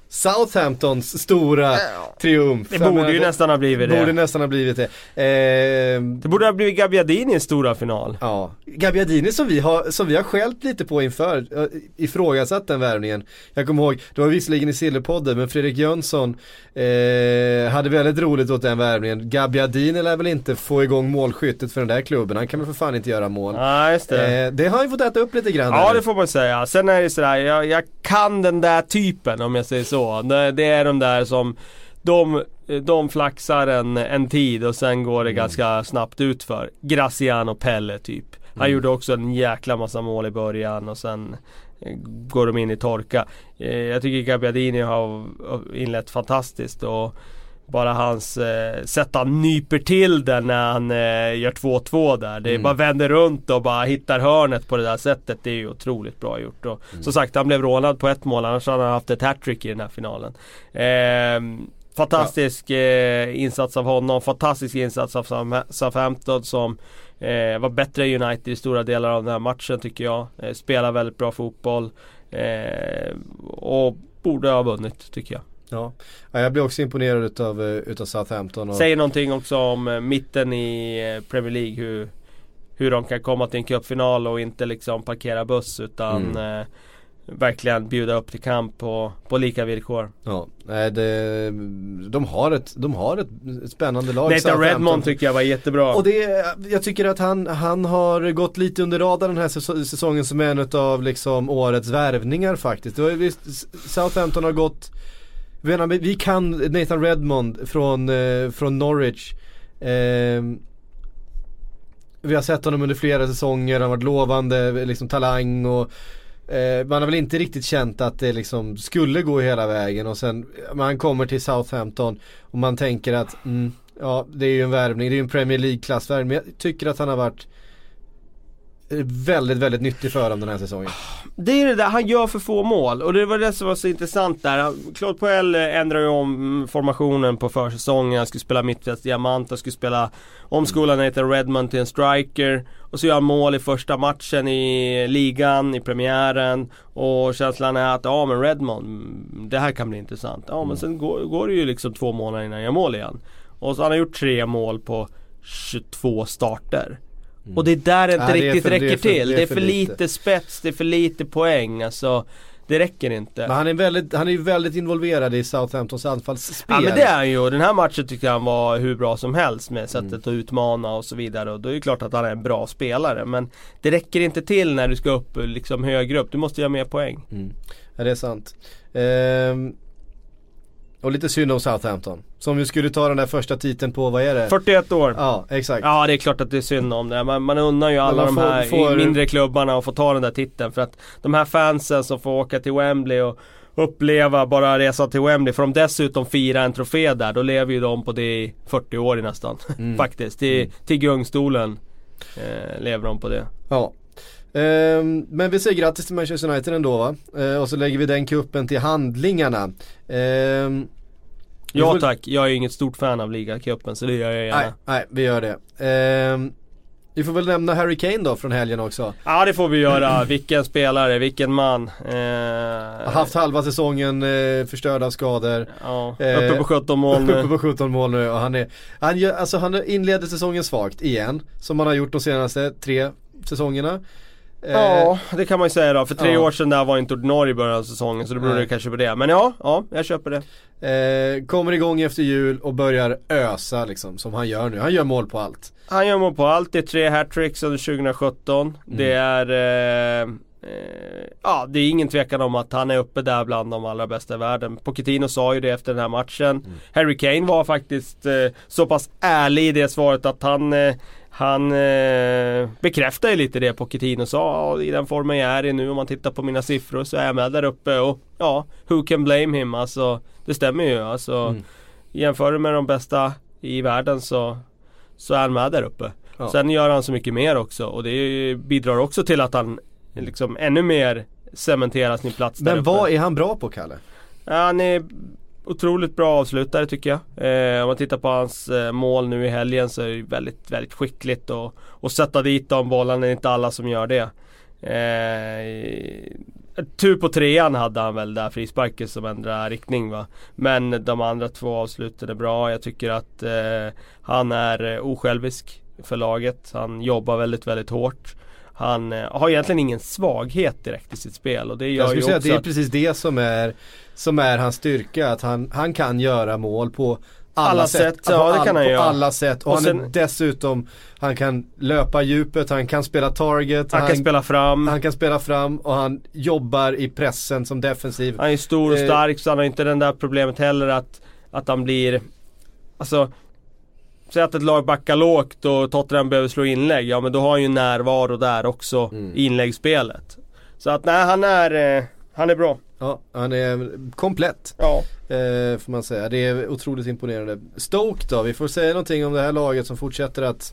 Southamptons stora triumf. Det borde ju nästan ha blivit det. Borde nästan ha blivit det. Det borde ha blivit Gabbiadinis stora final. Ja, Gabbiadini som vi har skällt lite på inför, ifrågasatt den värvningen. Jag kommer ihåg, det var visserligen i Silverpodden, men Fredrik Jönsson hade väldigt roligt åt den värvningen. Gabbiadini lär väl inte få igång målskyttet för den där klubben. Han kan väl för fan inte göra mål. Ja, just det. Det har han ju fått äta upp lite grann. Ja, det får man säga. Sen är det sådär, jag kan den där typen, om jag säger så. Det är de där som de flaxar en tid och sen går det ganska snabbt ut för. Graciano Pelle typ. Han gjorde också en jäkla massa mål i början och sen går de in i torka. Jag tycker Gabbiadini har inlett fantastiskt, och bara hans sätt han nyper till den när han gör 2-2 där. Det bara vänder runt och bara hittar hörnet på det där sättet. Det är ju otroligt bra gjort. Och som sagt, han blev rånad på ett mål. Annars hade han haft ett hattrick i den här finalen. Fantastisk insats av honom. Fantastisk insats av Southampton som var bättre i United i stora delar av den här matchen, tycker jag. Spelar väldigt bra fotboll. Och borde ha vunnit, tycker jag. Ja, jag blir också imponerad utav Southampton. Säger någonting också om mitten i Premier League, hur de kan komma till en cupfinal och inte liksom parkera buss, utan verkligen bjuda upp till kamp på lika villkor. Ja, de har ett spännande lag. Nathan Redmond tycker jag var jättebra. Och jag tycker att han har gått lite under radarn den här säsongen som en av liksom årets värvningar faktiskt. Det var visst, Southampton har gått. Vi kan Nathan Redmond från Norwich. Vi har sett honom under flera säsonger. Han har varit lovande liksom talang, och man har väl inte riktigt känt att det liksom skulle gå hela vägen, och sen man kommer till Southampton och man tänker att ja, det är ju en värvning, det är ju en Premier League-klassvärvning, men jag tycker att han har varit väldigt, väldigt nyttig för dem den här säsongen. Det är det där, han gör för få mål, och det var det som var så intressant där. Claude Puel ändrade ju om formationen på försäsongen. Han skulle spela mittfält diamant, han skulle spela omskola Nathan Redmond till en striker, och så gör han mål i första matchen i ligan, i premiären, och känslan är att men Redmond, det här kan bli intressant. Men sen går det ju liksom 2 månader innan han gör mål igen, och så han har gjort 3 mål på 22 starter. Och det är där det inte riktigt räcker till. Det är för lite spets, det är för lite poäng. Alltså, det räcker inte. Men han är ju väldigt involverad i Southamptons anfallsspel. Ja, men det är ju. Den här matchen tycker jag han var hur bra som helst med sättet att utmana och så vidare. Och då är det klart att han är en bra spelare. Men det räcker inte till när du ska upp liksom högre upp. Du måste göra mer poäng. Ja, det är sant. Och lite synd om Southampton, som vi skulle ta den där första titeln på, vad är det? 41 år. Ja, exakt. Ja, det är klart att det är synd om det. Man undrar ju alla de här mindre klubbarna att få ta den där titeln. För att de här fansen som får åka till Wembley och uppleva, bara resa till Wembley, för de dessutom fira en trofé där, då lever ju de på det i 40 år nästan. Faktiskt, till gungstolen lever de på det. Ja. Men vi säger grattis till Manchester United ändå, va? Och så lägger vi den kuppen till handlingarna. Ja tack, jag är ju inget stort fan av ligacupen, så det gör jag gärna. Nej, vi gör det. Vi får väl nämna Harry Kane då från helgen också. Ja, det får vi göra. Vilken spelare, vilken man. Har haft halva säsongen förstörd av skador. Ja, uppe på 17 mål nu. Uppe på 17 mål nu, och han inledde säsongen svagt igen, som han har gjort de senaste 3 säsongerna. Ja, det kan man ju säga då. För 3 år sedan där var inte ordinarie i början av säsongen, så det beror det kanske på det. Men ja, jag köper det. Kommer igång efter jul och börjar ösa liksom, som han gör nu. Han gör mål på allt. Han gör mål på allt. Det är 3 hattricks under 2017. Det är det är ingen tvekan om att han är uppe där bland de allra bästa i världen. Pochettino sa ju det efter den här matchen. Harry Kane var faktiskt så pass ärlig i det svaret att han bekräftar ju lite det Pochettino sa. I den formen jag är i nu, om man tittar på mina siffror, så är jag med där uppe. Och who can blame him? Alltså, det stämmer ju. Alltså, jämför med de bästa i världen så är han med där uppe. Sen gör han så mycket mer också, och det bidrar också till att han liksom ännu mer cementerar sin plats där uppe. Men vad är han bra på, Kalle? Han är otroligt bra avslutare, tycker jag. Om man tittar på hans mål nu i helgen, så är det väldigt, väldigt skickligt och sätta dit de bollarna. Det är inte alla som gör det. tur på trean hade han väl där frisparken som ändrar riktning, va. Men de andra 2 avslutade bra. Jag tycker att han är osjälvisk för laget. Han jobbar väldigt, väldigt hårt. Han har egentligen ingen svaghet direkt i sitt spel, och det gör ju också att det är precis det som är hans styrka, att han kan göra mål på alla sätt. Ja, det kan han göra. Alla sätt. Och han är dessutom, han kan löpa djupet, han kan spela target, han kan spela fram. Han kan spela fram, och han jobbar i pressen som defensiv. Han är stor och stark, så han har inte den där problemet heller att han blir, alltså, säg att ett lag backar lågt och Tottenham behöver slå inlägg, ja men då har han ju närvaro där också i inläggsspelet. Så att nej, han är bra. Ja, han är komplett. Ja. Får man säga. Det är otroligt imponerande. Stoke då, vi får säga någonting om det här laget som fortsätter att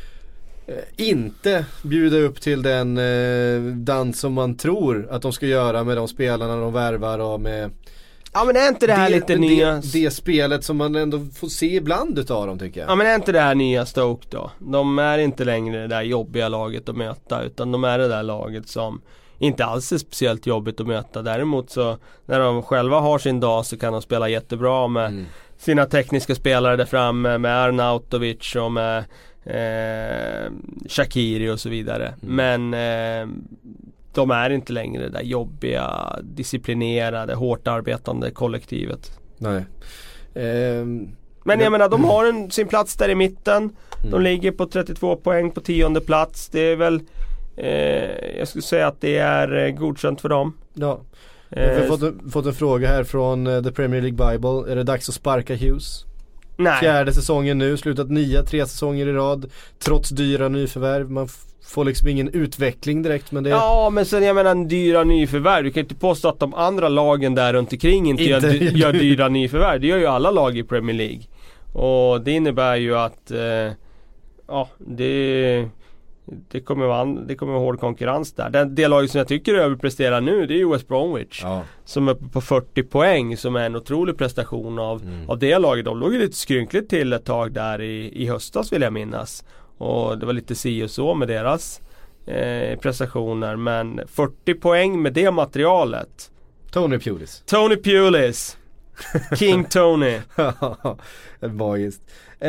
inte bjuda upp till den dans som man tror att de ska göra med de spelarna de värvar, och med ja, men är inte det här lite nya det spelet som man ändå får se ibland utav dem, tycker jag. Ja, men är inte det här nya Stoke då? De är inte längre det där jobbiga laget att möta, utan de är det där laget som inte alls är speciellt jobbigt att möta. Däremot så när de själva har sin dag så kan de spela jättebra med sina tekniska spelare där framme, med Arnautovic och med Shaqiri och så vidare. Men de är inte längre det där jobbiga, disciplinerade, hårt arbetande kollektivet. Nej. Men jag menar, de har sin plats där i mitten. De ligger på 32 poäng på 10:e plats. Det är väl jag skulle säga att det är godkänt för dem. Ja. Vi har fått en fråga här från The Premier League Bible. Är det dags att sparka Hughes? Nej. 4:e säsongen nu, slutat 3 säsonger i rad, trots dyra nyförvärv. Man får liksom ingen utveckling direkt, men det... Ja, men sen jag menar, dyra nyförvärv, du kan inte påstå att de andra lagen där runt omkring inte gör dyra nyförvärv. Det gör ju alla lag i Premier League. Och det innebär ju att det kommer vara hård konkurrens där. Det laget som jag tycker överpresterar nu, det är ju West Bromwich, som är på 40 poäng, som är en otrolig prestation av det laget. De låg ju lite skrynkligt till ett tag där i höstas, vill jag minnas. Och det var lite si och så med deras prestationer. Men 40 poäng med det materialet. Tony Pulis King Tony. Magiskt.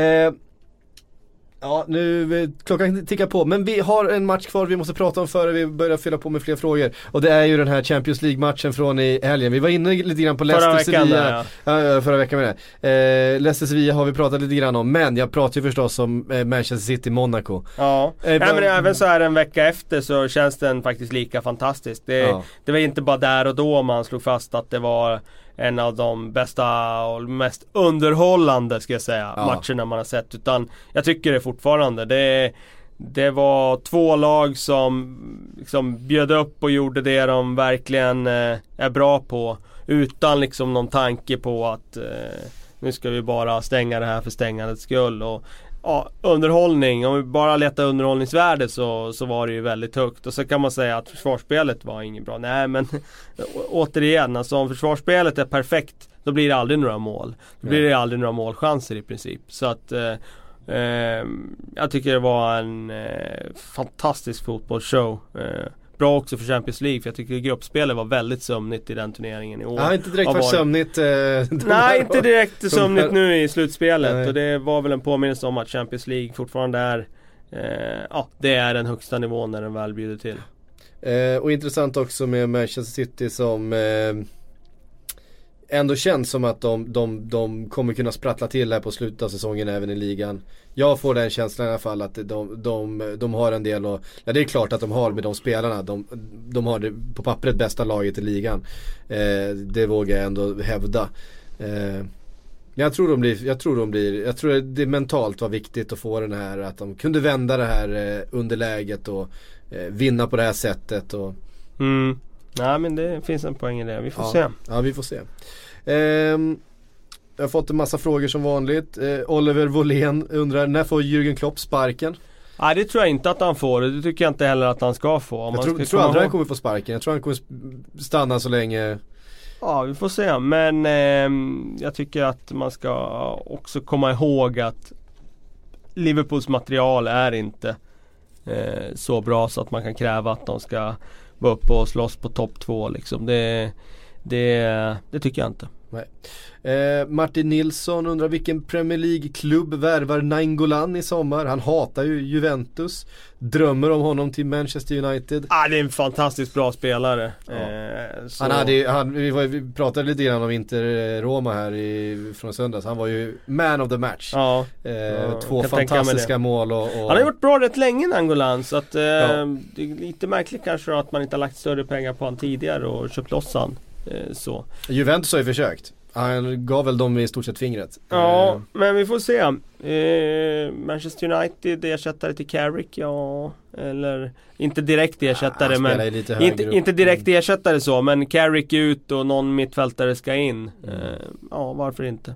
Ja, nu klockan tickar på, men vi har en match kvar vi måste prata om före vi börjar fylla på med fler frågor, och det är ju den här Champions League-matchen från i helgen. Vi var inne lite grann på Leicester-Sevilla förra veckan med det. Leicester-Sevilla har vi pratat lite grann om, men jag pratar ju förstås om Manchester City-Monaco. Ja, men även så här en vecka efter så känns den faktiskt lika fantastisk. Det var inte bara där och då man slog fast att det var en av de bästa och mest underhållande, ska jag säga, matcherna man har sett, utan jag tycker det fortfarande. Det var 2 lag som liksom bjöd upp och gjorde det de verkligen är bra på, utan liksom någon tanke på att nu ska vi bara stänga det här för stängandets skull. Och underhållning, om vi bara letar underhållningsvärde så var det ju väldigt högt. Och så kan man säga att försvarsspelet var inget bra. Nej, men återigen, alltså om försvarsspelet är perfekt, då blir det aldrig några mål. Då blir det aldrig några målchanser i princip. Så att jag tycker det var en fantastisk fotbollsshow. Bra också för Champions League, för jag tycker gruppspelet var väldigt sömnigt i den turneringen i år. Ja, inte direkt var sömnigt. Nej, inte direkt sömnigt nu i slutspelet. Nej. Och det var väl en påminnelse om att Champions League fortfarande är det är den högsta nivån när den väl bjuder till. Och intressant också med Manchester City som ändå känns som att de kommer kunna sprattla till här på slutet av säsongen även i ligan. Jag får den känslan i alla fall att de har en del, och det är klart att de har med de spelarna, de har det på pappret bästa laget i ligan. Det vågar jag ändå hävda. Jag tror det mentalt var viktigt att få den här, att de kunde vända det här underläget och vinna på det här sättet och nej, men det finns en poäng i det. Vi får se. Ja, vi får se. Jag har fått en massa frågor som vanligt. Oliver Wåhlén undrar, när får Jürgen Klopp sparken? Nej, det tror jag inte att han får. Det tycker jag inte heller att han ska få. Jag tror aldrig han kommer få sparken. Jag tror han kommer stanna så länge. Ja, vi får se. Men jag tycker att man ska också komma ihåg att Liverpools material är inte så bra så att man kan kräva att de ska vara uppe och slåss på topp 2 liksom. Det tycker jag inte. Nej. Martin Nilsson undrar vilken Premier League-klubb värvar Nainggolan i sommar. Han hatar ju Juventus. Drömmer om honom till Manchester United. Det är en fantastiskt bra spelare. Ja. Vi pratade lite grann om Inter-Roma här från söndags. Han var ju man of the match. Ja. 2 fantastiska mål. Han har gjort bra rätt länge, Nainggolan. Så att, det är lite märkligt kanske att man inte har lagt större pengar på han tidigare och köpt loss han. Så. Juventus har ju försökt. Han gav väl dem i stort sett fingret. Ja, men vi får se. Manchester United ersättare till Carrick, ja. Eller inte direkt ersättare, men inte direkt ersättare så. Men Carrick ut och någon mittfältare ska in. Ja, varför inte?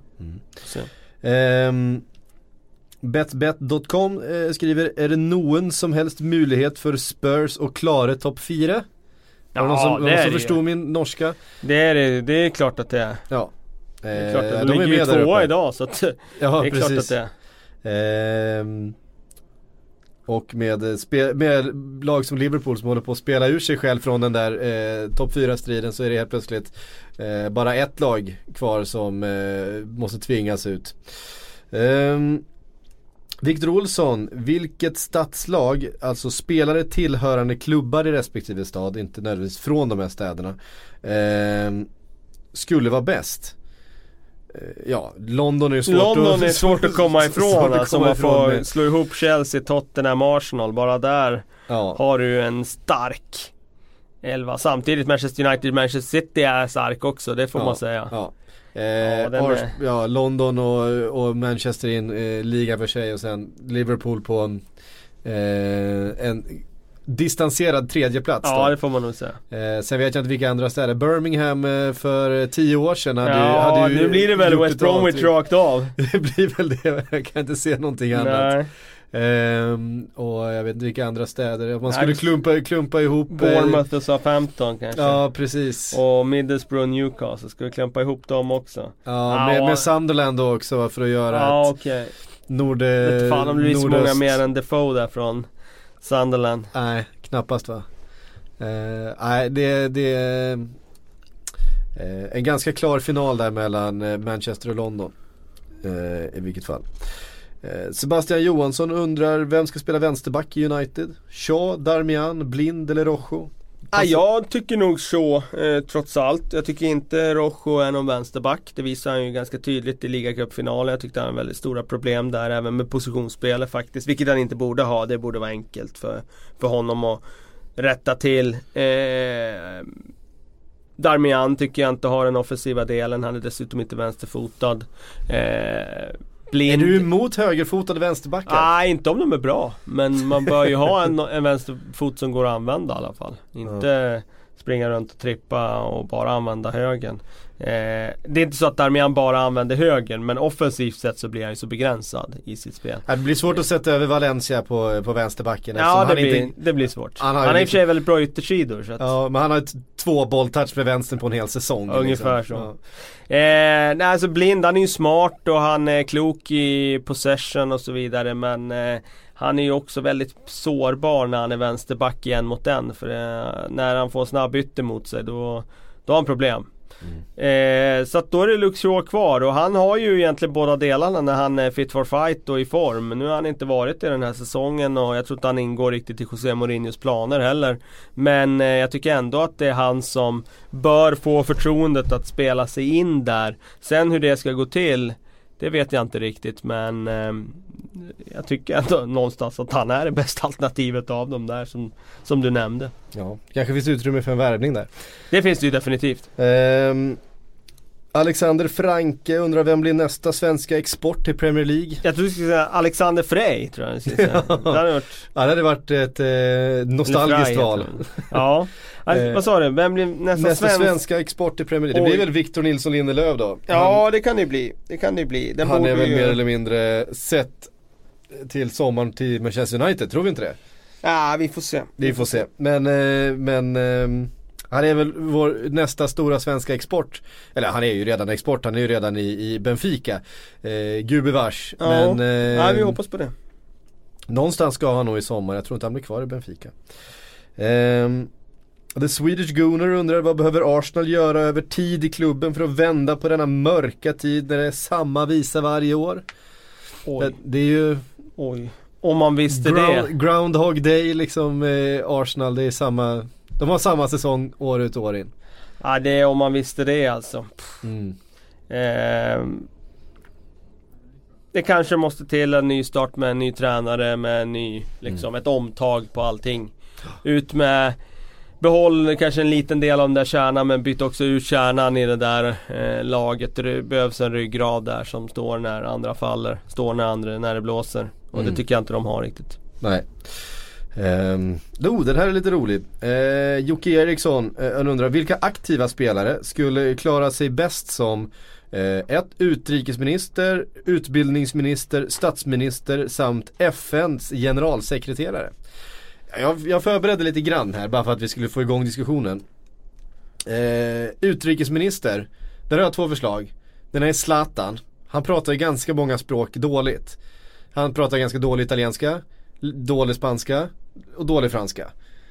Betbet.com skriver: är det någon som helst möjlighet för Spurs och klara topp 4? Ja, någon som förstod min norska? Det är klart att det är. Ja. Det är klart att de ligger ju 2 idag, så att ja, det är precis. klart att det är. Och med lag som Liverpool som håller på att spela ur sig själv från den där topp 4-striden, så är det helt plötsligt bara ett lag kvar som måste tvingas ut. Victor Olsson, vilket stadslag, alltså spelare tillhörande klubbar i respektive stad, inte nödvändigtvis från de här städerna, skulle vara bäst? Ja, London är ju svårt att komma ifrån. Alltså man får slå ihop Chelsea, Tottenham, Arsenal. Bara där har du en stark 11. Samtidigt Manchester City är stark också, det får man säga. London och Manchester i en liga för sig, och sen Liverpool på en distanserad tredje plats. Ja, det får man nog säga. Sen vet jag inte vilka andra städer. Birmingham för 10 år sedan hade nu blir det väl West Bromwich rakt av. Det blir väl det, jag kan inte se någonting annat. Och jag vet inte vilka andra städer. Man skulle klumpa ihop Bournemouth och Southampton kanske. Ja, precis. Och Middlesbrough och Newcastle. Ska vi klumpa ihop dem också? Ja, med Sunderland då också, för att göra ett vet fan om det blir så många mer än Defoe där från Sunderland. Nej, knappast va. Nej, det är en ganska klar final där mellan Manchester och London, i vilket fall. Sebastian Johansson undrar: vem ska spela vänsterback i United? Shaw, Darmian, Blind eller Rojo? Jag tycker nog så, trots allt. Jag tycker inte Rojo är någon vänsterback. Det visar han ju ganska tydligt i ligacupfinalen. Jag tyckte han hade väldigt stora problem där, även med positionsspelet faktiskt. Vilket han inte borde ha. Det borde vara enkelt för honom att rätta till. Darmian tycker jag inte har den offensiva delen. Han är dessutom inte vänsterfotad. Blind. Är du emot högerfotade vänsterbackar? Nej, inte om de är bra. Men man bör ju ha en vänsterfot som går att använda i alla fall. Inte springa runt och trippa och bara använda högen. Det är inte så att Darmian bara använder högen, men offensivt sett så blir han ju så begränsad i sitt spel. Det blir svårt att sätta över Valencia på vänsterbacken. Ja, det blir svårt. Han är i och för sig väldigt bra yttersidor. Så att... Ja, men han har 2 bolltouch med vänstern på en hel säsong. Ungefär liksom. Så. Nej, alltså Blind, han är ju smart och han är klok i possession och så vidare, men han är ju också väldigt sårbar när han är vänsterback igen mot den. För när han får snabb ytter mot sig, då har han problem. Så att då är det Luxor kvar, och han har ju egentligen båda delarna när han är fit for fight och i form. Nu har han inte varit i den här säsongen, och jag tror inte han ingår riktigt i José Mourinhos planer heller. Men jag tycker ändå att det är han som bör få förtroendet att spela sig in där. Sen hur det ska gå till, det vet jag inte riktigt, men jag tycker ändå någonstans att han är det bästa alternativet av dem där som du nämnde. Ja, kanske finns utrymme för en värvning där. Det finns det ju definitivt. Alexander Franke undrar: vem blir nästa svenska export till Premier League? Jag tror du skulle säga Alexander Frey, tror jag. Det hade varit ett nostalgiskt val. Ja. Vad sa du? Vem blir nästa svenska export till Premier League? Det blir väl Victor Nilsson Lindelöf då? Ja, det kan det bli. Han är väl mer eller mindre sett till sommaren till Manchester United, tror vi inte det? Ja, vi får se. Men han är väl vår nästa stora svenska export. Eller han är ju redan export, han är ju redan i Benfica. Gubevars. Ja, men vi hoppas på det. Någonstans ska han nog i sommar. Jag tror inte han blir kvar i Benfica. The Swedish Gooner undrar vad behöver Arsenal göra över tid i klubben för att vända på denna mörka tid när det är samma visa varje år. Oj. Det är ju om man visste det. Groundhog Day liksom, Arsenal, det är samma, de har samma säsong år ut och år in. Ja, det är om man visste det alltså. Det kanske måste till en ny start med en ny tränare, med en ny liksom, ett omtag på allting. Ut med, behåll kanske en liten del av den där kärnan, men byt också ut kärnan i det där laget. Det behövs en ryggrad där som står när andra faller, står när det blåser. Och det tycker jag inte de har riktigt. Nej. Den här är lite rolig. Jocke Eriksson undrar vilka aktiva spelare skulle klara sig bäst som ett utrikesminister, utbildningsminister, statsminister samt FNs generalsekreterare. Jag förberedde lite grann här bara för att vi skulle få igång diskussionen. Utrikesminister, där har jag 2 förslag. Den är Zlatan. Han pratar ganska många språk dåligt. Han pratar ganska dålig italienska, dålig spanska och dålig franska.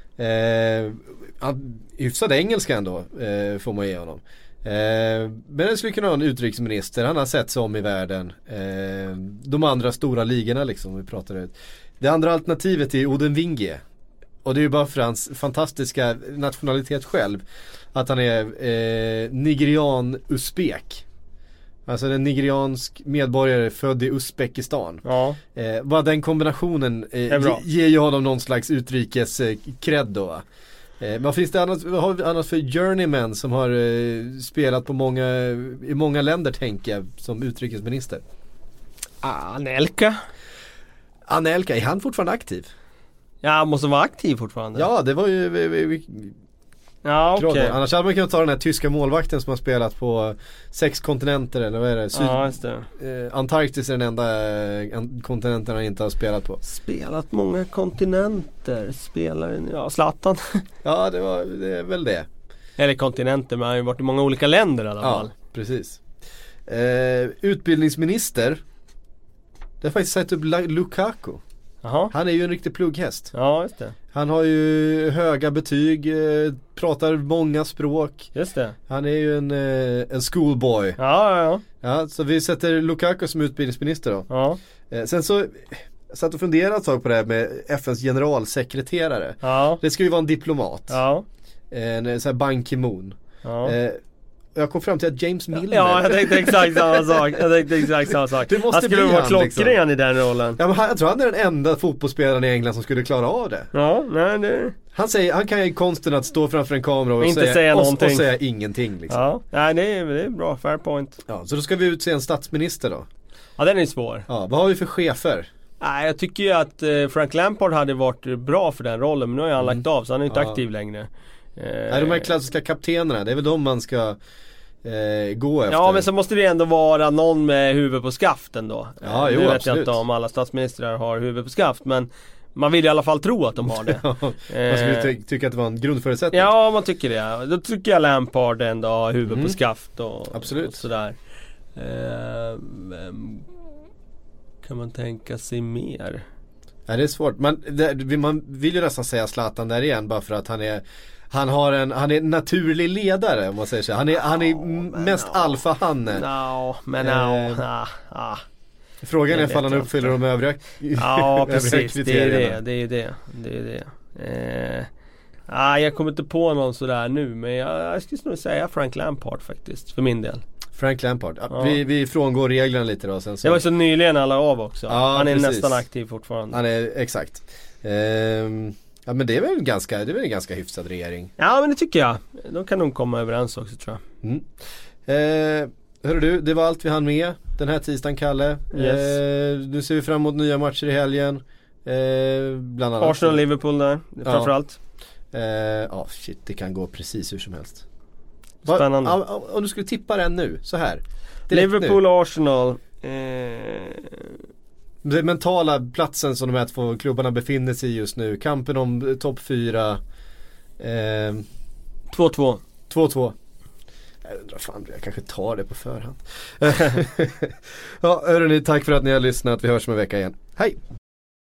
Hyfsad engelska ändå, får man ge honom. Men det skulle kunna vara en utrikesminister. Han har sett sig om i världen. De andra stora ligorna liksom, vi pratar ut. Det andra alternativet är Oden Winge. Och det är ju bara för hans fantastiska nationalitet själv, att han är nigerian-uzbek. Alltså en nigeriansk medborgare född i Uzbekistan. Ja. Bara den kombinationen ger ju honom någon slags utrikes cred då. Men finns det annat för journeyman som har spelat på i många länder, tänker jag, som utrikesminister? Anelka, är han fortfarande aktiv? Ja, måste vara aktiv fortfarande. Ja, det var ju ja, okej. Okay. Annars hade man kunnat ta den här tyska målvakten som har spelat på 6 kontinenter, eller vad är det? Ja, just det. Antarktis är den enda kontinenten han inte har spelat på. Spelat många kontinenter. Zlatan. Ja, det är väl det. Eller kontinenter, men han har ju varit i många olika länder i alla fall. Ja, precis. Utbildningsminister. Det har faktiskt sett upp Lukaku. Aha. Han är ju en riktig plugghäst. Ja, just det. Han har ju höga betyg, pratar många språk. Just det. Han är ju en schoolboy. Ja, så vi sätter Lukaku som utbildningsminister då. Ja. Sen så satt och funderade ett tag på det här med FNs generalsekreterare. Ja. Det ska ju vara en diplomat. Ja. En sån här Ban Ki-moon. Ja. Jag kom fram till att James Milner. Ja, jag tänkte exakt samma sak. Han skulle vara klockren liksom i den rollen. Ja, men jag tror han är den enda fotbollsspelaren i England som skulle klara av det. Ja, nej det. Han kan ju konsten att stå framför en kamera och inte säga någonting. Och säga ingenting liksom. Ja, nej, det är bra, fair point. Ja, så då ska vi utse en statsminister då. Ja, den är svår. Ja, vad har vi för chefer? Nej, jag tycker ju att Frank Lampard hade varit bra för den rollen, men nu har han lagt av så han är inte aktiv längre. Nej, de här klassiska kaptenerna, det är väl de man ska gå efter. Ja, men så måste det ändå vara någon med huvud på skaften då. Ja, nu jo, vet absolut. jag inte om alla statsministrar har huvud på skaft, men man vill i alla fall tro att de har det. Man skulle tycka att det var en grundförutsättning. Ja, man tycker det. Då tycker jag Lampard ändå har huvud på skaft och, absolut. Och sådär. Kan man tänka sig mer? Ja, det är svårt. Man vill ju nästan säga Zlatan där igen, bara för att han är naturlig ledare, om man säger så. Han är mest alfahanne. Frågan är ifall han uppfyller de övriga. Ja, precis. Det är det. Jag kommer inte på någon sådär nu, men jag skulle nog säga Frank Lampard faktiskt, för min del. Frank Lampard. Ja. Vi frångår reglerna lite då. Sen så. Det var så nyligen alla av också. Ja, han är precis. nästan aktiv fortfarande. Han är, exakt. Ja, men det är väl en ganska hyfsad regering. Ja, men det tycker jag. De kan nog komma överens också, tror jag. Hörru du, det var allt vi hann med den här tisdagen, Kalle. Yes. Nu ser vi fram emot nya matcher i helgen. Bland annat Arsenal och Liverpool där, framförallt. Det kan gå precis hur som helst. Spännande. Om du skulle tippa den nu, så här. Liverpool och Arsenal. Den mentala platsen som de här 2 klubbarna befinner sig i just nu. Kampen om topp 4. 2-2. 2-2. Jag undrar fan, jag kanske tar det på förhand. Ja, hörrni, tack för att ni har lyssnat. Vi hörs om en vecka igen. Hej!